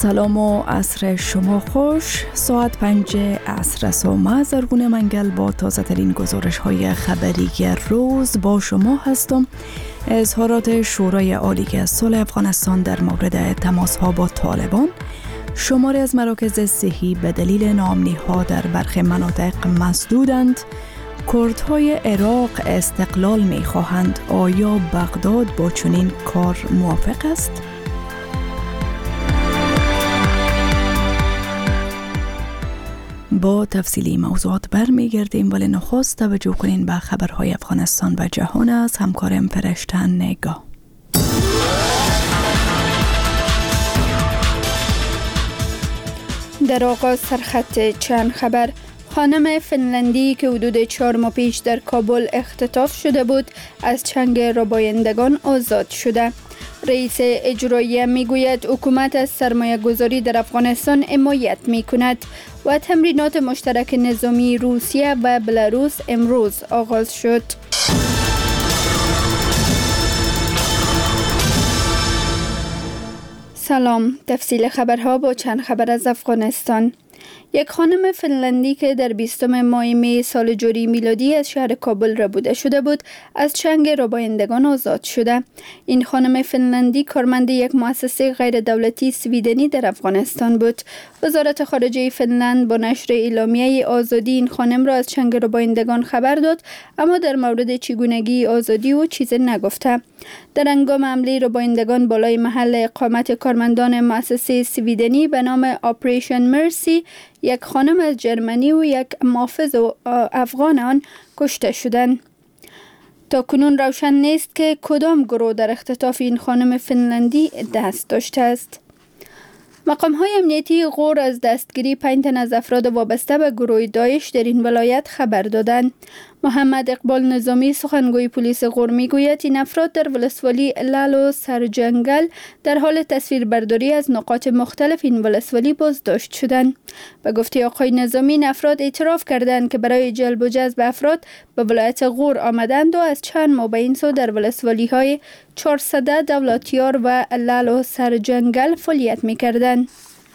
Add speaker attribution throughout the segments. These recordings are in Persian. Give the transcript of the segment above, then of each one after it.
Speaker 1: سلام و عصر شما خوش. ساعت 5 عصر است و من زرگون منگل با تازه ترین گزارش های خبری روز با شما هستم. اظهارات شورای عالی صلح افغانستان در مورد تماس ها با طالبان، شماری از مراکز صحی به دلیل ناامنی ها در برخی مناطق مسدودند، کردهای عراق استقلال می خواهند، آیا بغداد با چنین کار موافق است؟ با تفصیلی موضوعات برمیگردیم، ولی نخست توجه کنین به خبرهای افغانستان و جهان از همکارم فرشته نگاه.
Speaker 2: در آغاز سرخط چند خبر. خانم فنلندی که حدود 4 ماه پیش در کابل اختطاف شده بود از چنگ ربایندگان آزاد شده. رئیس اجرایی میگوید حکومت از سرمایه گذاری در افغانستان حمایت می کند و تمرینات مشترک نظامی روسیه و بلاروس امروز آغاز شد. سلام، تفصیل خبرها با چند خبر از افغانستان. یک خانم فنلندی که در 20 ماه می سال جاری میلادی از شهر کابل ربوده شده بود از چنگ ربایندگان آزاد شده. این خانم فنلندی کارمند یک مؤسسه غیر دولتی سویدنی در افغانستان بود. وزارت خارجه فنلند با نشر اعلامیه آزادی این خانم را از چنگ ربایندگان خبر داد، اما در مورد چگونگی آزادی او چیزی نگفته. در هنگام حمله ربایندگان بالای محل اقامت کارمندان مؤسسه سویدنی به نام آپریشن مرسی، یک خانم از جرمنی و یک محافظ افغان آن کشته شدند. تا کنون روشن نیست که کدام گروه در اختطاف این خانم فنلندی دست داشته است. مقام‌های امنیتی غور از دستگیری 5 تن از افراد وابسته به گروه داعش در این ولایت خبر دادند. محمد اقبال نظامی سخنگوی پلیس غور میگوید این افراد در ولسوالی لال و سرجنگل در حال تصویربرداری از نقاط مختلف این ولسوالی بازداشت شدند. به گفته آقای نظامی این افراد اعتراف کردند که برای جلب و جذب افراد به ولایت غور آمدند و از چند ماه به این سو در ولسوالی های 400 دولتیار و لال و سرجنگل فعالیت میکردند.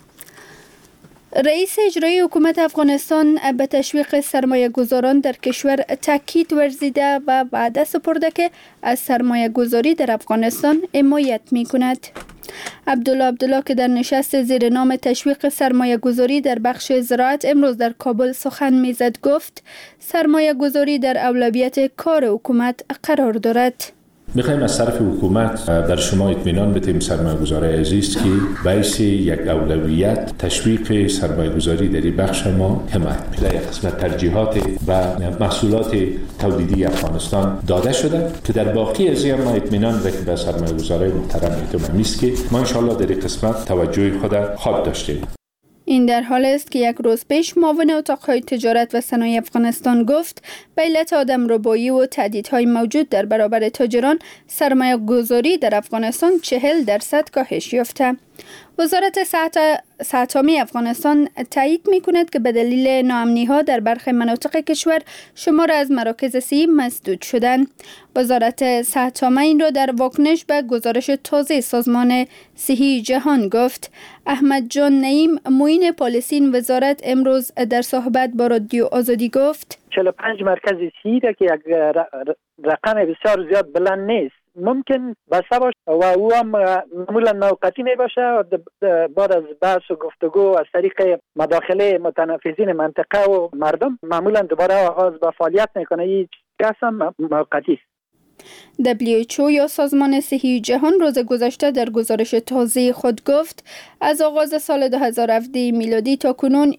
Speaker 2: رئیس اجرایی حکومت افغانستان به تشویق سرمایه گذاران در کشور تاکید ورزیده و وعده سپرده که از سرمایه گذاری در افغانستان حمایت می کند. عبدالله که در نشست زیر نام تشویق سرمایه گذاری در بخش زراعت امروز در کابل سخن میزد گفت سرمایه گذاری در اولویت کار حکومت قرار دارد.
Speaker 3: میخوایم از طرف حکومت در شما اطمینان بدیم سرمایه‌گذارای عزیز که باعث یک اولویت تشویق سرمایه‌گذاری در این بخش ما حمایت می‌کنه. یک قسمت ترجیحات و محصولات تولیدی افغانستان داده شده که در باقی از ما اطمینان بدیم به سرمایه‌گذارای محترم اعتماد است که ما ان شاءالله در این قسمت توجه خود خواهد داشتیم.
Speaker 2: این در حال است که یک روز پیش معاون اتاقهای تجارت و صنایع افغانستان گفت به علت آدمربایی و تهدیدهای موجود در برابر تاجران سرمایه گذاری در افغانستان 40% کاهش یافته. وزارت صحت عامه افغانستان تایید می‌کند که به دلیل ناامنی‌ها در برخی مناطق کشور شمار از مراکز صحی مسدود شدند. وزارت صحت عامه این را در واکنش به گزارش تازه سازمان صحی جهان گفت. احمد جان نعیم معین پالیسی این وزارت امروز در صحبت با رادیو آزادی گفت
Speaker 4: 45 مرکز صحی را که یک رقم بسیار زیاد بلند نیست، ممکن بسته باشه و او هم معمولا موقتی نباشه و بعد از بحث و گفتگو از طریق مداخله متنفذین منطقه و مردم معمولا دوباره آغاز به فعالیت میکنه. این قسم موقتی است.
Speaker 2: WHO یا سازمان صحی جهان روز گذشته در گزارش تازه خود گفت از آغاز سال 2017 میلادی تا کنون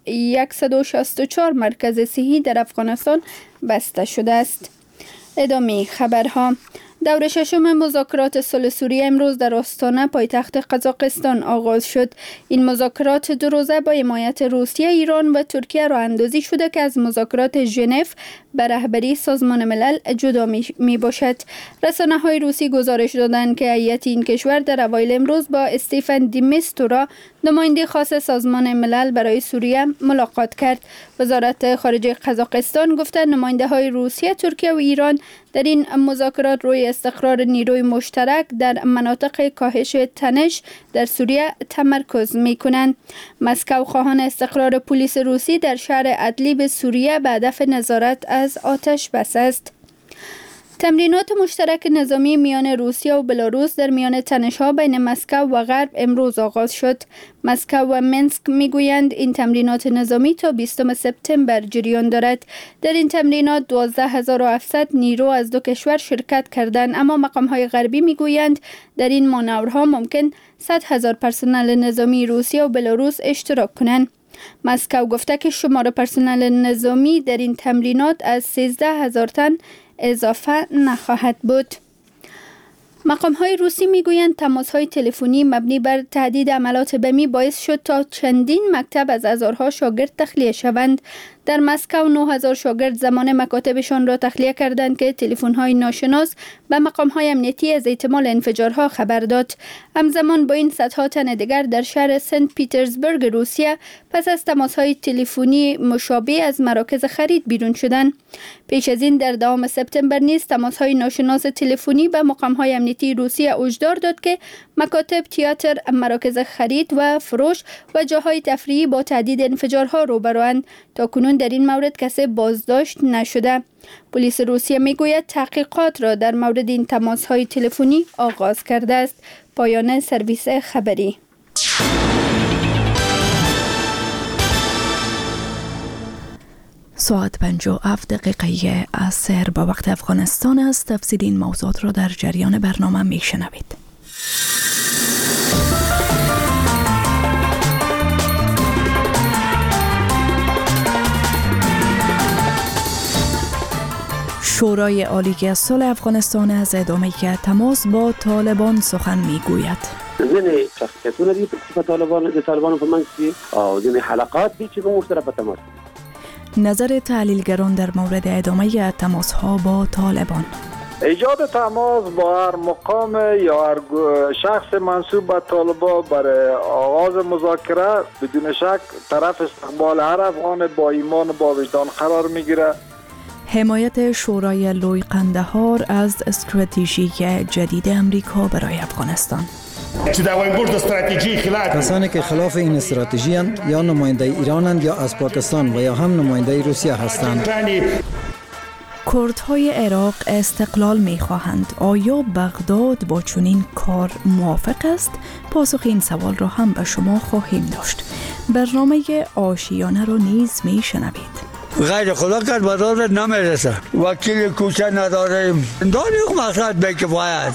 Speaker 2: 164 مرکز صحی در افغانستان بسته شده است. ادامه خبرها. دور ششم مذاکرات صلح سوریه امروز در آستانه پایتخت قزاقستان آغاز شد. این مذاکرات 2 روزه با حمایت روسیه، ایران و ترکیه راه اندازی شده که از مذاکرات ژنو به رهبری سازمان ملل جدا می باشد. رسانه‌های روسی گزارش دادند که هیئت این کشور در اوایل امروز با استیفن دی میستورا نماینده خاص سازمان ملل برای سوریه ملاقات کرد. وزارت خارجه قزاقستان گفته نماینده های روسیه، ترکیه و ایران در این مذاکرات روی استقرار نیروی مشترک در مناطق کاهش تنش در سوریه تمرکز می کنند. مسکو خواهان استقرار پلیس روسی در شهر ادلیب سوریه به هدف نظارت از آتش بس است. تمرینات مشترک نظامی میان روسیه و بلاروس در میان تنش‌ها بین مسکو و غرب امروز آغاز شد. مسکو و منسک میگویند این تمرینات نظامی تا 20 سپتامبر جریان دارد. در این تمرینات 12700 نیرو از دو کشور شرکت کردند، اما مقام‌های غربی میگویند در این مانورها ممکن 100,000 پرسنل نظامی روسیه و بلاروس اشتراک کنند. مسکو گفته که شمار پرسنل نظامی در این تمرینات از 13,000 تن اضافه نخواهد بود. مقام‌های روسی میگویند تماس‌های تلفنی مبنی بر تهدید عملیات بمی باعث شد تا چندین مکتب از هزارها شاگرد تخلیه شوند. در مسکو 9,000 شاگرد زمان مکاتبشان را تخلیه کردند که تلفن‌های ناشناس به مقام‌های امنیتی از احتمال انفجارها خبر داد. همزمان با این صدها تن دیگر در شهر سنت پیترزبورگ روسیه پس از تماس‌های تلفنی مشابه از مراکز خرید بیرون شدند. پیش از این در دوام سپتامبر نیز تماس‌های ناشناس تلفنی به مقام‌های امنیتی روسیه هشدار داد که مکاتب، تئاتر، مراکز خرید و فروش و جاهای تفریحی با تهدید انفجارها روبروند. تاکنون در این مورد کسی بازداشت نشده. پلیس روسیه میگوید تحقیقات را در مورد این تماس‌های تلفنی آغاز کرده است. پایان سرویس خبری.
Speaker 1: ساعت 57 عصر به وقت افغانستان است. تفصیل این موضوعات را در جریان برنامه میشنوید. شورای عالی صلح افغانستان از ادامه تماس با طالبان سخن میگوید.
Speaker 5: ځینې شخصیتونه دي په طالبانو په منځ کې او ځینې حلقات دي چې موږ سره په تماس دي.
Speaker 1: نظر تحلیلگران در مورد ادامه تماس‌ها با طالبان.
Speaker 6: ایجاد تماس با هر مقام یا هر شخص منسوب به طالبان برای آغاز مذاکره بدون شک طرف استقبال هر افغان با ایمان و با وجدان قرار میگیره.
Speaker 1: حمایت شورای لوی قندهار از استراتژی جدید امریکا برای افغانستان.
Speaker 7: کسانی که خلاف این استراتژی یا نماینده ایرانند یا از پاکستان و یا هم نماینده روسیه هستند.
Speaker 1: کردهای عراق استقلال می‌خواهند. آیا بغداد با چنین کار موافق است؟ پاسخ این سوال را هم به شما خواهیم داشت. برنامه آشیانه را نیز میشنوید.
Speaker 8: غیر خدا کرد بازار نمیرسه، وکیل کوچه نداریم، داریم مقصد به کفایت.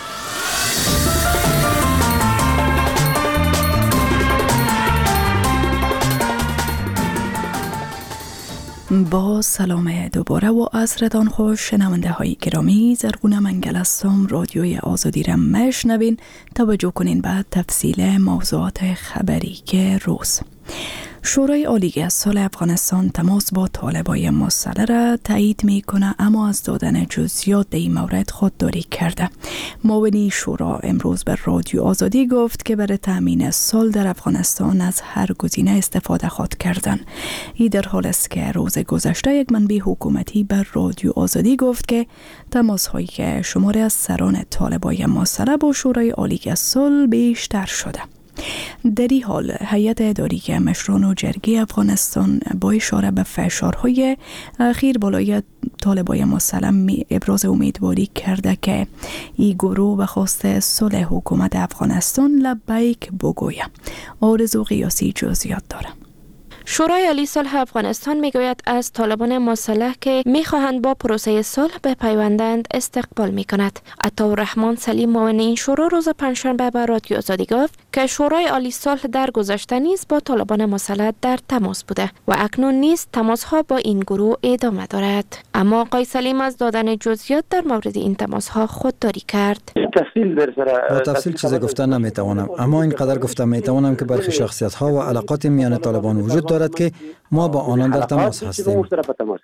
Speaker 1: با سلام دوباره و عصرتان خوش. شنونده های گرامی، زرگونه منگل هستم. رادیوی آزادی را میشنوین. توجه کنین به تفصیل موضوعات خبری که روز. شورای عالی صلح افغانستان تماس با طالبان مسلح را تایید میکنه، اما از دادن جزئیات در این مورد خودداری کرده. معاون شورا امروز به رادیو آزادی گفت که برای تامین صلح در افغانستان از هر گزینه استفاده خواهد کردن. این در حال است که روز گذشته یک منبع حکومتی به رادیو آزادی گفت که تماس هایی که شماری از سران طالبان مسلح با شورای عالی صلح بیشتر شده. در این حال هیئت اداری مشران و جرگه افغانستان با اشاره به فشارهای اخیر بالای طالبان مسلح ابراز امیدواری کرده که این گروه به خواست صلح حکومت افغانستان لبیک بگوید. آرزو قیاسی جزئیات داره.
Speaker 9: شورای عالی صلح افغانستان میگوید از طالبان مسلح که میخواهند با پروسه صلح بپیوندند استقبال میکند. عطاالرحمن سلیم معاون این شورا روز پنجشنبه به رادیو آزادی گفت که شورای عالی صلح در گذشته نیز با طالبان مسلح در تماس بوده و اکنون نیز تماس ها با این گروه ادامه دارد. اما آقای سلیم از دادن جزئیات در مورد این تماس ها خودداری کرد.
Speaker 7: تفصیل چیزی گفتن نمیتوانم، اما اینقدر گفتم میتوانم که برخی شخصیت ها و علاقات میان طالبان وجود دارد که ما با آنان در تماس هستیم.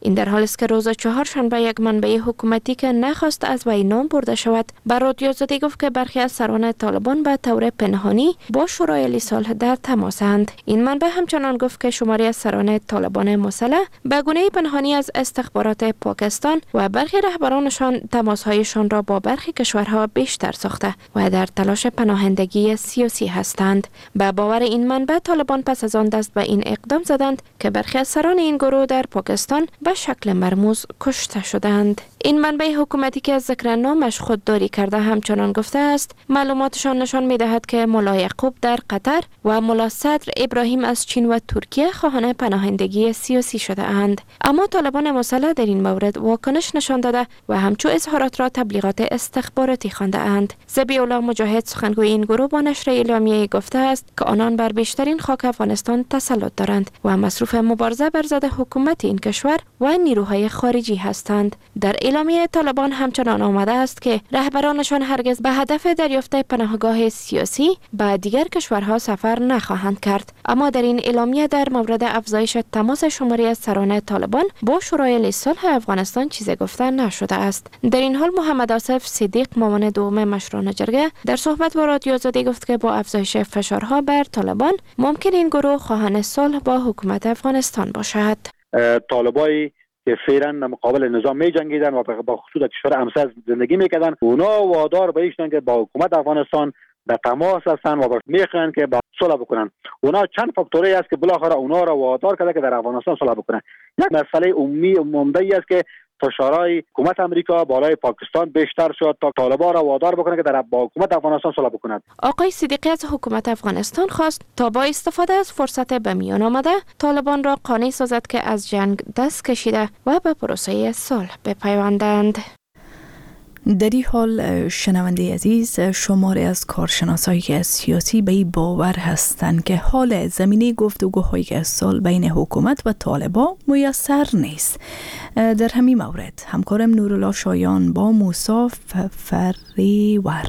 Speaker 9: این در حالی است که روز چهارشنبه یک منبع حکومتی که نخواست از وی نام برده شود بر رادیو زدی گفت که برخی از سران طالبان به طور پنهانی با شورای عالی صلح در تماسند. این منبع همچنان گفت که شماری از سران طالبان مسلح به گونه پنهانی از استخبارات پاکستان و برخی رهبرانشان تماسهایشان را با برخی کشورها بیشتر ساخته و در تلاش پناهندگی سیاسی هستند. به باور این منبع طالبان پس از آن دست به این اقدام زدند که برخی از سران این گروه در پاکستان به شکل مرموز کشته شدند. این منبع حکومتی که از ذکر نامش خودداری کرده همچنان گفته است معلوماتشان نشان می‌دهد که ملا یعقوب در قطر و ملا صدر ابراهیم از چین و ترکیه خواهان پناهندگی سیاسی شده اند. اما طالبان مسلح در این مورد واکنش نشان داده و همچون اظهارات را تبلیغات استخباراتی خوانده اند. ذبیح الله مجاهد سخنگوی این گروه با نشر اعلامیه گفته است که آنان بر بیشترین خاک افغانستان تسلط دارند و مصروف مبارزه بر ضد حکومت این کشور و نیروهای خارجی هستند. در اعلامیه طالبان همچنان آمده است که رهبرانشان هرگز به هدف دریافت پناهگاه سیاسی به دیگر کشورها سفر نخواهند کرد. اما در این اعلامیه در مورد افزایش تماس شماری از سران طالبان با شورای عالی صلح افغانستان چیزی گفته نشده است. در این حال محمد آصف صدیق معاون دوم مشران جرگه در صحبت با رادیو آزادی گفت که با افزایش فشارها بر طالبان ممکن این گروه خواهان صلح با حکومت افغانستان باشد.
Speaker 5: طالبایی که فعلا مقابل نظام می جنگیدن و با خصوص کشور همسایه زندگی میکردن، اونا وادار به ایشون که با حکومت افغانستان در تماس هستن و میخوان که با صلح بکنن. اونا چند فاکتوری است که بالاخره اونا را وادار کرده که در افغانستان صلح بکنن. یک مسئله عمده است که فشارهای حکومت امریکا بالای پاکستان بیشتر شد تا طالبان را وادار بکنه که با حکومت افغانستان صلح بکنند.
Speaker 9: آقای صدیقی از حکومت افغانستان خواست تا با استفاده از فرصت به میان آمده طالبان را قانع سازد که از جنگ دست کشیده و به پروسه صلح بپیوندند.
Speaker 1: در این حال شنونده عزیز، شماری از کارشناسای سیاسی به این باور هستند که حال زمینی گفتگوهای صلح بین حکومت و طالبان میسر نیست. در همین مورد همکارم نورالله شایان با موسی فریور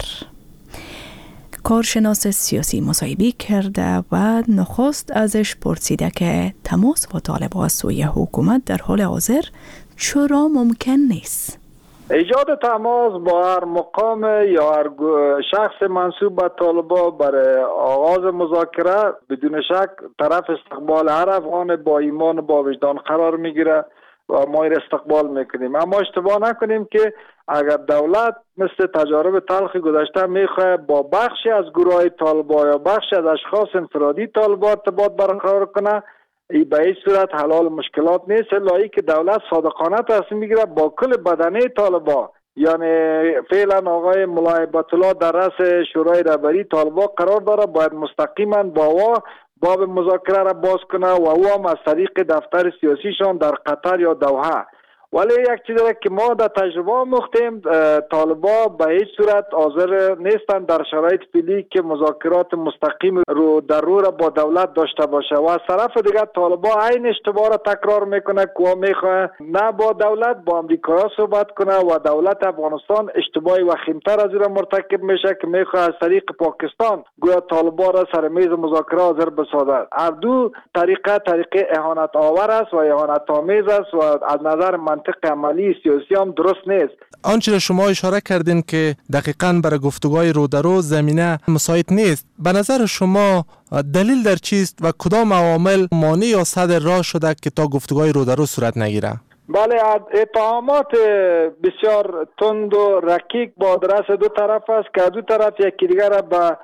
Speaker 1: کارشناس سیاسی مصاحبه کرده و نخست ازش پرسیده که تماس با طالبان از سوی حکومت در حال حاضر چرا ممکن نیست؟
Speaker 6: ایجاد تماس با هر مقام یا هر شخص منسوب به طالبان برای آغاز مذاکره بدون شک طرف استقبال هر افغان با ایمان و با وجدان قرار میگیره و ما این استقبال میکنیم. اما اشتباه نکنیم که اگر دولت مثل تجارب تلخ گذشته میخواه با بخشی از گروه طالبان یا بخشی از اشخاص انفرادی طالبان ارتباط برقرار کنه، ای به این صورت حلال مشکلات نیست، الا که دولت صادقانه تصمیم میگیره با کل بدنه طالبان. یعنی فعلا آقای ملا هیبت الله در رأس شورای رهبری طالبان قرار داره، باید مستقیما با باب مذاکره را باز کنه و او هم از طریق دفتر سیاسیشان در قطر یا دوحه. ولی یک چیز که ما در تجربه مختیم، طالبان به هیچ صورت حاضر نیستن در شرایط فعلی که مذاکرات مستقیم رو در رو را با دولت داشته باشه و از طرف دیگر طالبان عین اشتباه را تکرار میکنه که میخواه نه با دولت با امریکا صحبت کنه و دولت افغانستان اشتباهی وخیمتر از این را مرتکب میشه که میخواه از طریق پاکستان گویا طالبان را سر میز مذاکره حاضر بسازد. هر دو طریقه اهانت آور است و اهانت آمیز است و از نظر منطق عملی سیاسی هم درست نیست.
Speaker 10: آنچه را شما اشاره کردین که دقیقاً برای گفتگوهای رو در رو زمینه مساعد نیست، به نظر شما دلیل در چیست و کدام عوامل مانع یا سد راه شده که تا گفتگوهای رو در رو صورت نگیره؟
Speaker 6: بله، اتهامات بسیار تند و رکیک با آدرس دو طرف است که دو طرف یکی دیگر را به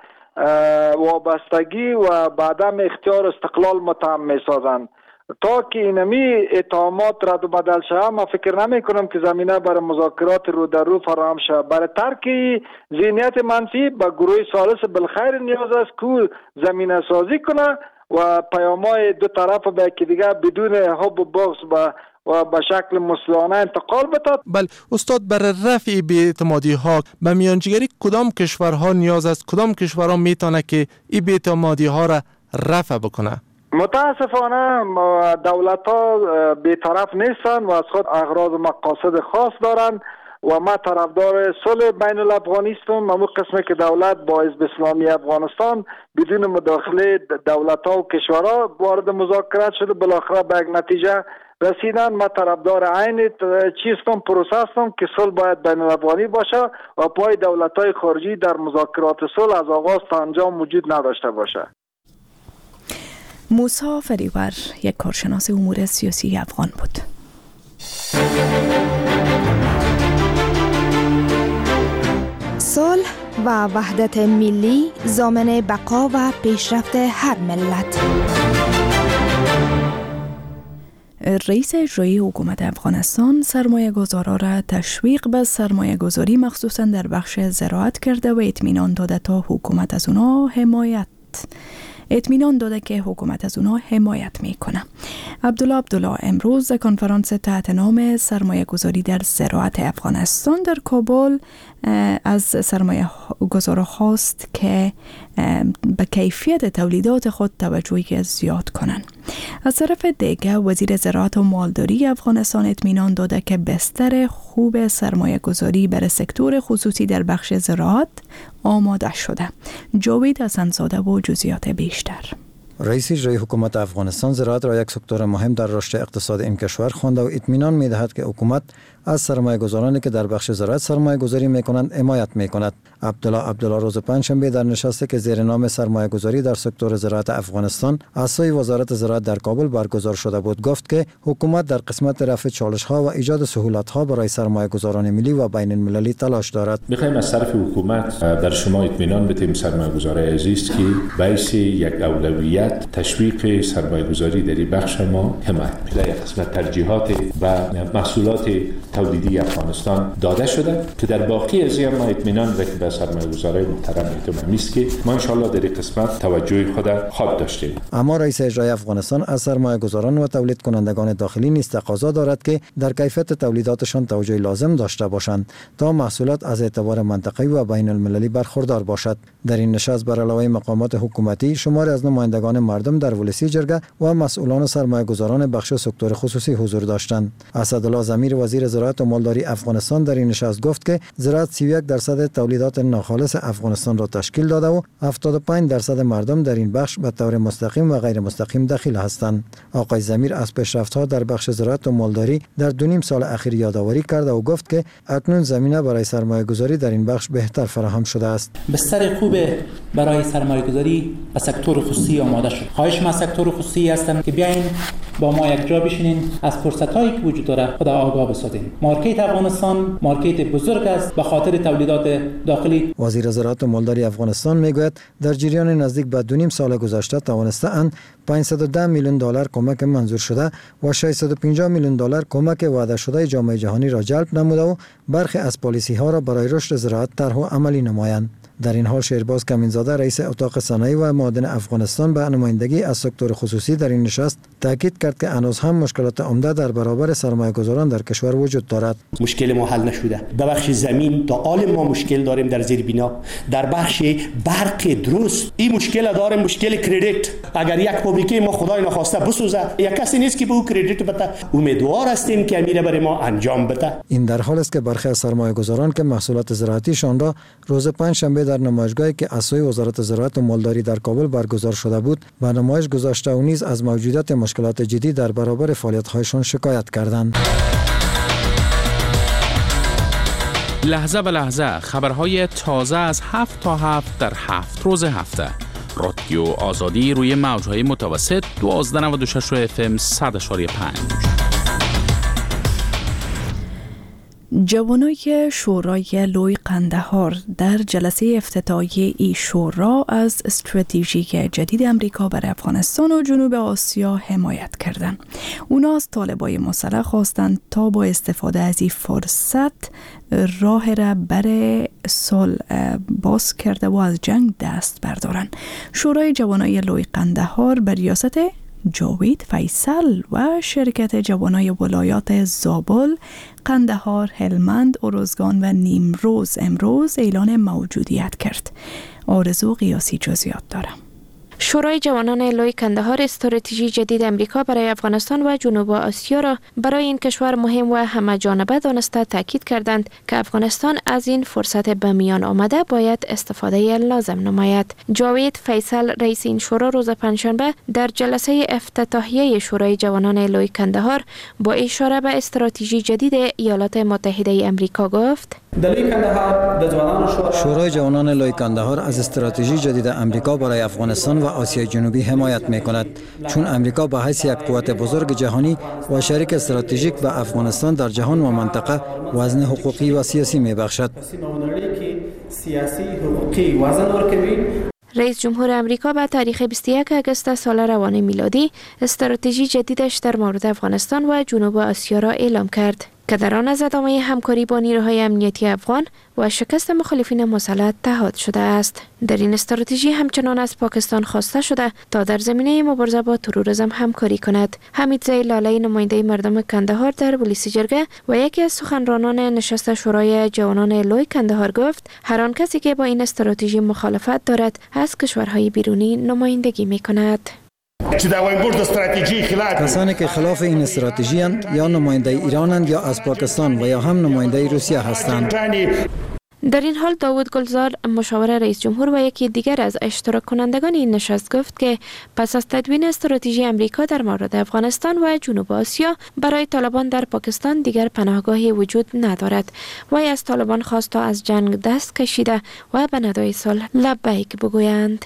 Speaker 6: وابستگی و به عدم اختیار استقلال متهم می‌سازند. تا که اینمی اتهامات رد و بدل شود، ما فکر نمی کنم که زمینه برای مذاکرات رو در رو فراهم شود. برای ترک ذهنیت منفی به گروه ثالث بالخیر نیاز است که زمینه سازی کنه و پیام‌های دو طرف به یکی دیگر بدون حب و بغض و به شکل مسلحانه انتقال بده.
Speaker 10: بله استاد، برای رفع بی‌اعتمادی‌ها به میانجیگری کدام کشورها نیاز است؟ کدام کشورها میتونه که این بی‌اعتمادی‌ها را رفع بکنه؟
Speaker 6: متاسفانه دولت ها بی‌طرف نیستن و از خود اغراض و مقاصد خاص دارن و ما طرفدار صلح بین الافغانی هستم. همون قسمی که دولت با حزب اسلامی افغانستان بدون مداخله دولت ها و کشورها وارد مذاکرات شده، بالاخره به یک نتیجه رسیدن. ما طرفدار عین پروسه که صلح باید بین الافغانی باشه و پای دولت‌های خارجی در مذاکرات صلح از آغاز تا انجام وجود نداشته باشه.
Speaker 1: موسی فریور یک کارشناس امور سیاسی افغان بود.
Speaker 11: صلح و وحدت ملی ضامن بقا و پیشرفت هر ملت.
Speaker 1: رئیس اجرایی حکومت افغانستان سرمایه‌گذاران را تشویق به سرمایه‌گذاری مخصوصاً در بخش زراعت کرده و اطمینان داده که حکومت از اونا حمایت میکنه. عبدالله امروز در کنفرانس تحت نام سرمایه گذاری در زراعت افغانستان در کابل از سرمایه گذاران خواست که به کیفیت تولیدات خود توجه زیاد کنند. از طرف دیگر وزیر زراعت و مالداری افغانستان اطمینان داده که بستر خوب سرمایه گذاری برای سکتور خصوصی در بخش زراعت آماده شده. جاوید حسن‌زاده و جزئیات بیشتر.
Speaker 7: رئیس اجرایی حکومت افغانستان زراعت را یک سکتور مهم در رشد اقتصاد این کشور خوانده و اطمینان می‌دهد که حکومت از سرمایه‌گذارانی که در بخش زراعت سرمایه‌گذاری می‌کنند حمایت می‌کند. عبدالله روز پنجشنبه در نشستی که زیر نام سرمایه‌گذاری در سکتور زراعت افغانستان اعضای وزارت زراعت در کابل برگزار شده بود گفت که حکومت در قسمت رفع چالش‌ها و ایجاد سهولت‌ها برای سرمایه‌گذاران ملی و بین‌المللی تلاش دارد.
Speaker 3: می‌خوایم از طرف حکومت در شما اطمینان بدیم سرمایه‌گذاران عزیز که باعث یک اولویت تشویق سرمایه‌گذاری در این بخش ما حمایت می‌کنیم. یک قسمت ترجیحات و محصولات تولیدی افغانستان داده شده که در باقی از ما اطمینان داریم به سرمایه‌گذاران محترم اعتماد است که ما ان شاءالله در این قسمت توجه خود خواهد داشتیم.
Speaker 7: اما رئیس اجرایی افغانستان از سرمایه‌گذاران و تولید کنندگان داخلی نیز تقاضا دارد که در کیفیت تولیداتشان توجه لازم داشته باشند تا محصولات از اعتبار منطقه‌ای و بین‌المللی برخوردار باشد. در این نشست بر علاوه مقامات حکومتی شماری از نمایندگان مردم در ولسی جرگه و مسئولان سرمایه‌گذاران بخش سکتور خصوصی حضور داشتند. اسدالله ضمیر وزیر زراعت و مالداری افغانستان در این نشست گفت که زراعت 31% تولیدات ناخالص افغانستان را تشکیل داده و 75% مردم در این بخش به طور مستقیم و غیر مستقیم دخیل هستند. آقای ضمیر از پیشرفت‌ها در بخش زراعت و مالداری در 2.5 سال اخیر یادآوری کرد و گفت که اکنون زمینه برای سرمایه‌گذاری در این بخش بهتر فراهم شده است.
Speaker 12: بستر خوب برای سرمایه‌گذاری به سکتور خصوصی آماده شد. خواهش ما سکتور خصوصی هستم که بیاین با ما یک جا بشینین، از فرصت‌هایی که وجود داره خود آگاه بسازیم. مارکت افغانستان مارکت بزرگ است به خاطر تولیدات داخلی.
Speaker 7: وزیر زراعت و مالداری افغانستان میگوید در جریان نزدیک به 2.5 سال گذشته توانسته‌اند 510 میلیون دلار کمک منظور شده و 650 میلیون دلار کمک وعده شده جامعه جهانی را جلب نموده و برخی از پالیسی‌ها را برای رشد زراعت طرح و عملی نمایند. در این حال شیرباز کمینزاده رئیس اتاق صنایع و معادن افغانستان به نمایندگی از سکتور خصوصی در این نشست تاکید کرد که هنوز هم مشکلات عمده در برابر سرمایه‌گذاران در کشور وجود دارد.
Speaker 13: مشکل ما حل نشده. در بخش زمین تا حال ما مشکل داریم در زیر بنا. در بخش برق درست این مشکل داریم، مشکل کردیت. اگر یک فابریکه ما خدای نخواسته بسوزه، یک کسی نیست که به او کردیت بده. امیدوار هستیم که امیر برای ما انجام بده.
Speaker 7: این در حالی است که برخی از سرمایه‌گذاران که محصولات زراعتیشان را روز پنجشنبه در نمایشگاهی که اعضای وزارت زراعت و مالداری در کابل برگزار شده بود به نمایش گذاشته و نیز از موجودیت مشکلات جدی در برابر فعالیت‌هایشان شکایت کردند.
Speaker 14: لحظه به لحظه خبرهای تازه از 7 تا 7 در 7 روز هفته. رادیو آزادی روی موج‌های متوسط 1296 FM 100.5.
Speaker 1: جوانای شورای لوی قندهار در جلسه افتتاحیه ای شورا از استراتژی جدید امریکا برای افغانستان و جنوب آسیا حمایت کردند. اونا از طالبای مسلح خواستند تا با استفاده از این فرصت راه را برای صلح باز کرده و از جنگ دست بردارن. شورای جوانای لوی قندهار بر ریاست جاوید فیصل و شرکت جوانای ولایات زابل، قندهار، هلمند، ارزگان و نیمروز امروز اعلان موجودیت کرد. آرزو قیاسی جزئیات دارم.
Speaker 9: شورای جوانان لوی کندهار استراتژی جدید امریکا برای افغانستان و جنوب آسیا را برای این کشور مهم و همه جانبه دانسته تاکید کردند که افغانستان از این فرصت به میان آمده باید استفاده لازم نماید. جاوید فیصل رئیس این شورا روز پنجشنبه در جلسه افتتاحیه شورای جوانان لوی کندهار با اشاره به استراتژی جدید ایالات متحده امریکا گفت:
Speaker 7: شورای جوانان لوی کندهار از استراتژی جدید امریکا برای افغانستان و آسیای جنوبی حمایت می‌کند، چون امریکا به حیث یک قوت بزرگ جهانی و شریک استراتژیک به افغانستان در جهان و منطقه وزن حقوقی و سیاسی می‌بخشد.
Speaker 9: رئیس جمهور امریکا به تاریخ 21 آگوست سال روان میلادی استراتژی جدیدش در مورد افغانستان و جنوب آسیا را اعلام کرد که در آن از ادامه همکاری با نیروهای امنیتی افغان و شکست مخالفین مسلح تعهد شده است. در این استراتژی همچنان از پاکستان خواسته شده تا در زمینه مبارزه با تروریسم همکاری کند. حمیدزی لالی نماینده مردم کندهار در پلیس جرگه و یکی از سخنرانان نشست شورای جوانان لوی کندهار گفت هر آن کسی که با این استراتژی مخالفت دارد از کشورهای بیرونی نمایندگی می‌کند.
Speaker 7: کسانی که خلاف این استراتژی اند یا نماینده ایرانند یا از پاکستان و یا هم نماینده روسیه هستند.
Speaker 9: در این حال داوود گلزار مشاور رئیس جمهور و یکی دیگر از اشتراک کنندگان این نشست گفت که پس از تدوین استراتژی امریکا در مورد افغانستان و جنوب آسیا برای طالبان در پاکستان دیگر پناهگاهی وجود ندارد. وی از طالبان خواست تا از جنگ دست کشیده و به ندای صلح لبیک بگویند.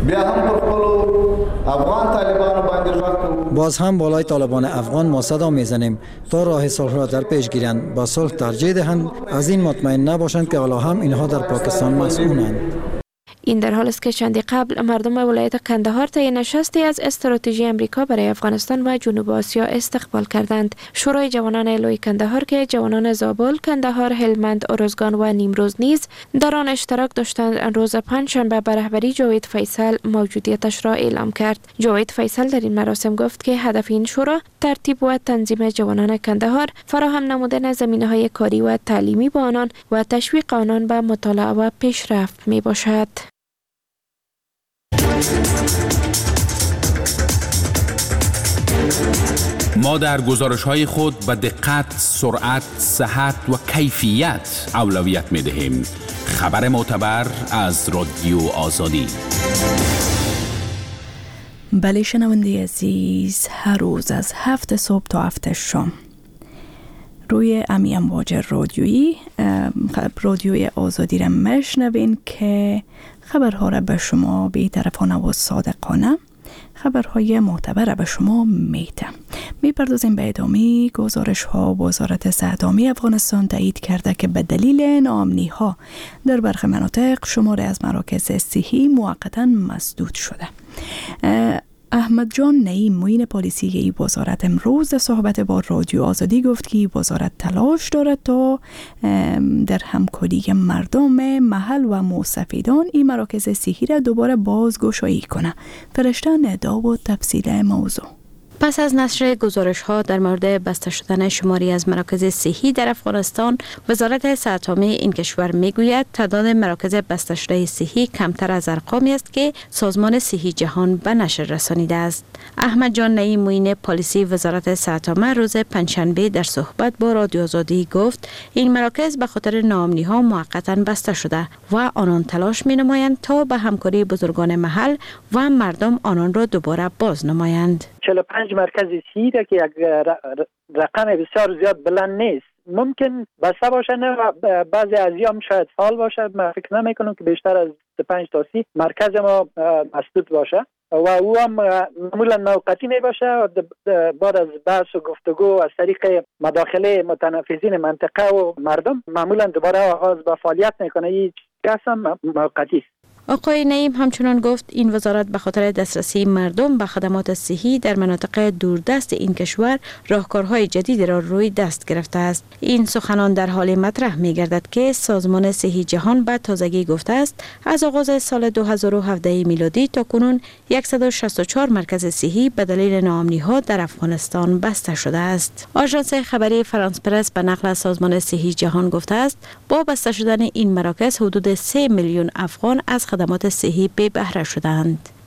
Speaker 7: باز هم بالای طالبان افغان ما صدا میزنیم تا راه صلح را در پیش گیرند، با صلح ترجیح دهند، از این مطمئن نباشند که حالا هم اینها در پاکستان مسئولند.
Speaker 9: این در حال است که چندی قبل مردم ولایت کندهار طی نشستی از استراتژی امریکا برای افغانستان و جنوب آسیا استقبال کردند. شورای جوانان لوی کندهار که جوانان زابل، کندهار، هلمند، ارزگان و نیمروز نیز در آن اشتراک داشتند، روز پنجشنبه به رهبری جاوید فیصل موجودیتش را اعلام کرد. جاوید فیصل در این مراسم گفت که هدف این شورا ترتیب و تنظیم جوانان کندهار، فراهم نمودن زمینه‌های کاری و تعلیمی با آنان و تشویق آنان به مطالعه و پیشرفت می باشد.
Speaker 14: ما در گزارش‌های خود به دقت، سرعت، صحت و کیفیت اولویت می‌دهیم. خبر معتبر از رادیو آزادی.
Speaker 1: بله شنونده عزیز، هر روز از 7 صبح تا 7 شام روی امی امواج رادیوی آزادی را میشنوین که خبرها را به شما بی‌طرفانه و صادقانه، خبرهای معتبر به شما میده. میپردازیم به ادامه گزارش ها. وزارت صحت عامه افغانستان تایید کرده که به دلیل ناامنی ها در برخی مناطق شماری از مراکز صحی موقتا مسدود شده. احمد جان نعیم معین پلیسی این وزارت امروز در صحبت با رادیو آزادی گفت که وزارت تلاش دارد تا در همکاری مردم محل و مستفیدان این مراکز صحی را دوباره بازگشایی کنه. فرشته ندا و تفصیل موضوع.
Speaker 15: پس از نشر گزارش‌ها در مورد بسته شدن شماری از مراکز صحی در افغانستان، وزارت صحت عامه این کشور میگوید تعداد مراکز بسته شده صحی کمتر از ارقامی است که سازمان صحی جهان به نشر رسانیده است. احمد جان نعیم معین پلیسی وزارت صحت عامه روز پنجشنبه در صحبت با رادیو آزادی گفت این مراکز به خاطر ناامنی‌ها موقتا بسته شده و آنان تلاش می‌نمایند تا به همکاری بزرگان محل و مردم آنان را دوباره باز نمایند.
Speaker 4: 45 مرکز صحی که یک رقم بسیار زیاد بلند نیست، ممکن بسته باشه نه و بعضی از ایام شاید فعال باشه. من فکر نمی کنم که بیشتر از 5 تا 30 مرکز ما مسدود باشه و او هم معمولا موقتی می باشه و بعد از بحث و گفتگو از طریق مداخله متنفذین منطقه و مردم معمولا دوباره آغاز به فعالیت میکنه. این قسم موقتی است.
Speaker 15: آقای نعیم همچنان گفت این وزارت به خاطر دسترسی مردم به خدمات صحی در مناطق دوردست این کشور راهکارهای جدیدی را روی دست گرفته است. این سخنان در حال مطرح می گردد که سازمان صحی جهان به تازگی گفته است از آغاز سال 2017 میلادی تا کنون 164 مرکز صحی به دلیل ناامنی‌ها در افغانستان بسته شده است. آژانس خبری فرانس پرس به نقل از سازمان صحی جهان گفته است با بسته شدن این مراکز حدود 3 میلیون افغان از خدمات صحی بی بهره شدند.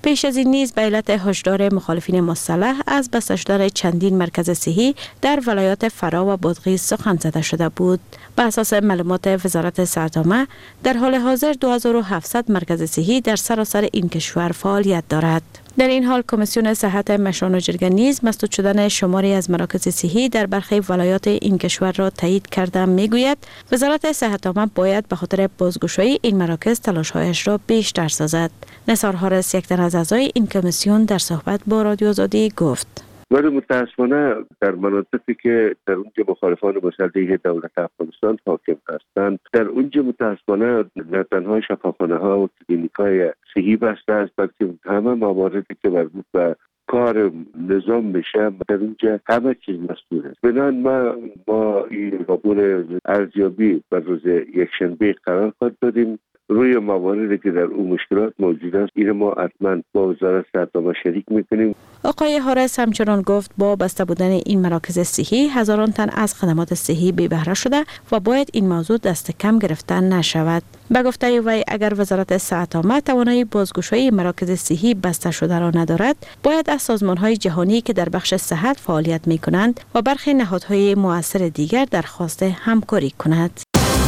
Speaker 15: پیش از این نیز به علت هشدار مخالفین مسلح از بسته شدن چندین مرکز صحی در ولایات فرا و بادغیس سخن زده شده بود. به اساس معلومات وزارت صحت عامه در حال حاضر 2700 مرکز صحی در سراسر این کشور فعالیت دارد. در این حال کمیسیون صحت مشان و جرگه نیز مسدود شدن شماری از مراکز صحی در برخی ولایات این کشور را تایید کرده میگوید وزارت صحت عامه باید به خاطر بازگشایی این مراکز تلاش‌هایش را بیشتر سازد. نثار حارس یک تن از اعضای این کمیسیون در صحبت با رادیو آزادی گفت:
Speaker 16: ولی متاسفانه در مناطقی که در اونجا مخالفان مسلح دولت افغانستان حاکم هستند، در اونجا متاسفانه نه تنها شفاخانه ها و کلینیک های صحی بسته است، بلکه همه مواردی که مربوط به کار نظام میشه در اونجا همه چیز مسئول است. بنابراین ما این راپور ارزیابی بر روز یکشنبه قرار دادیم روی مواردی که در اون مشکلات موجود است. این ما حتما با وزارت صحت عامه شریک میکنیم.
Speaker 15: آقای حارس همچنان گفت با بسته بودن این مراکز صحی هزاران تن از خدمات صحی بی بهره شده و باید این موضوع دست کم گرفته نشود. به گفته وی اگر وزارت صحت عامه توانایی بازگشایی مراکز صحی بسته شده را ندارد، باید از سازمان‌های جهانی که در بخش صحت فعالیت می‌کنند و برخی نهادهای مؤثر دیگر درخواست همکاری کند.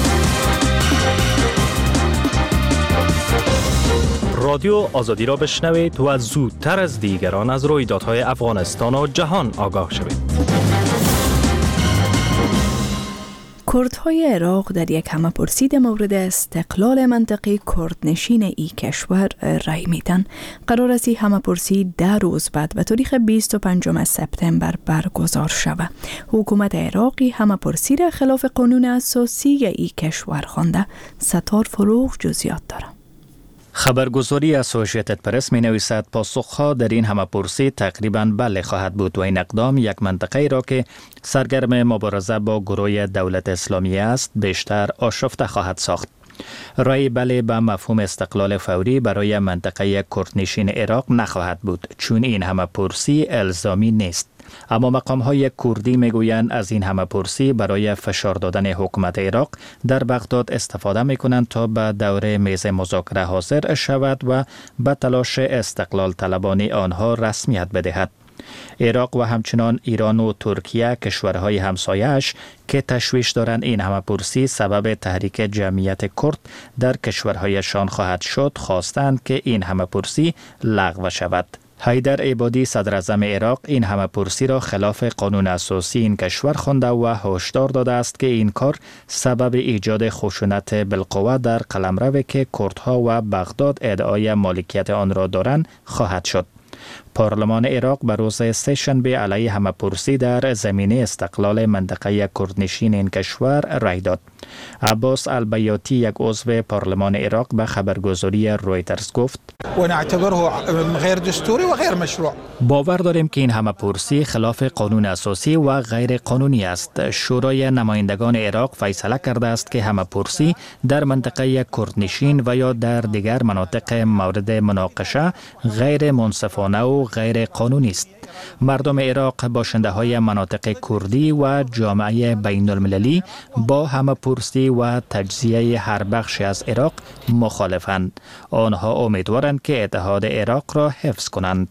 Speaker 17: رادیو آزادی را بشنوید و زودتر از دیگران از رویدادهای افغانستان و جهان آگاه شوید.
Speaker 1: کردهای عراق در یک همه‌پرسی در مورد استقلال منطقه کردنشین ای کشور رای میدن. قرار است همه‌پرسی 10 روز بعد به تاریخ 25 سپتامبر برگزار شود. حکومت عراقی همه‌پرسی را خلاف قانون اساسی ای کشور خوانده. ستار فروغ جزئیات دارد.
Speaker 18: خبرگزاری اسوسییتد پرس می نویسد پاسخها در این همه‌پرسی تقریباً بله خواهد بود و این اقدام یک منطقه را که سرگرم مبارزه با گروه دولت اسلامی است بیشتر آشفته خواهد ساخت. رای بله به مفهوم استقلال فوری برای منطقه کردنشین عراق نخواهد بود چون این همه‌پرسی الزامی نیست. اما مقام‌های کردی میگویند از این همه‌پرسی برای فشار دادن حکومت عراق در بغداد استفاده میکنند تا به دور میز مذاکره حاضر شود و به تلاش استقلال طلبانی آنها رسمیت بدهد. عراق و همچنان ایران و ترکیه کشورهای همسایه‌اش که تشویش دارند این همه‌پرسی سبب تحریک جمعیت کرد در کشورهایشان خواهد شد، خواستند که این همه‌پرسی لغو شود. حیدر عبادی صدر اعظم عراق این همه‌پرسی را خلاف قانون اساسی این کشور خوانده و هشدار داده است که این کار سبب ایجاد خشونت بالقوه در قلمرو که کردها و بغداد ادعای مالکیت آن را دارند خواهد شد. پارلمان عراق به روز سه‌شنبه علیه همه‌پرسی در زمینه استقلال منطقه کردنشین این کشور رای داد. عباس البیاتی یک عضو پارلمان عراق به خبرگزاری رویترز گفت:
Speaker 19: ونعتبره غیر دستوری و غیر مشروع.
Speaker 18: باور داریم که این همه‌پرسی خلاف قانون اساسی و غیر قانونی است. شورای نمایندگان عراق فیصله کرده است که همه‌پرسی در منطقه کردنشین و یا در دیگر مناطق مورد مناقشه غیر منصفانه و غیر قانونی است. مردم عراق، باشنده های مناطق کردی و جامعه بین المللی با همه‌پرسی و تجزیه هر بخشی از عراق مخالفند. آنها امیدوارند که اتحاد عراق را حفظ کنند.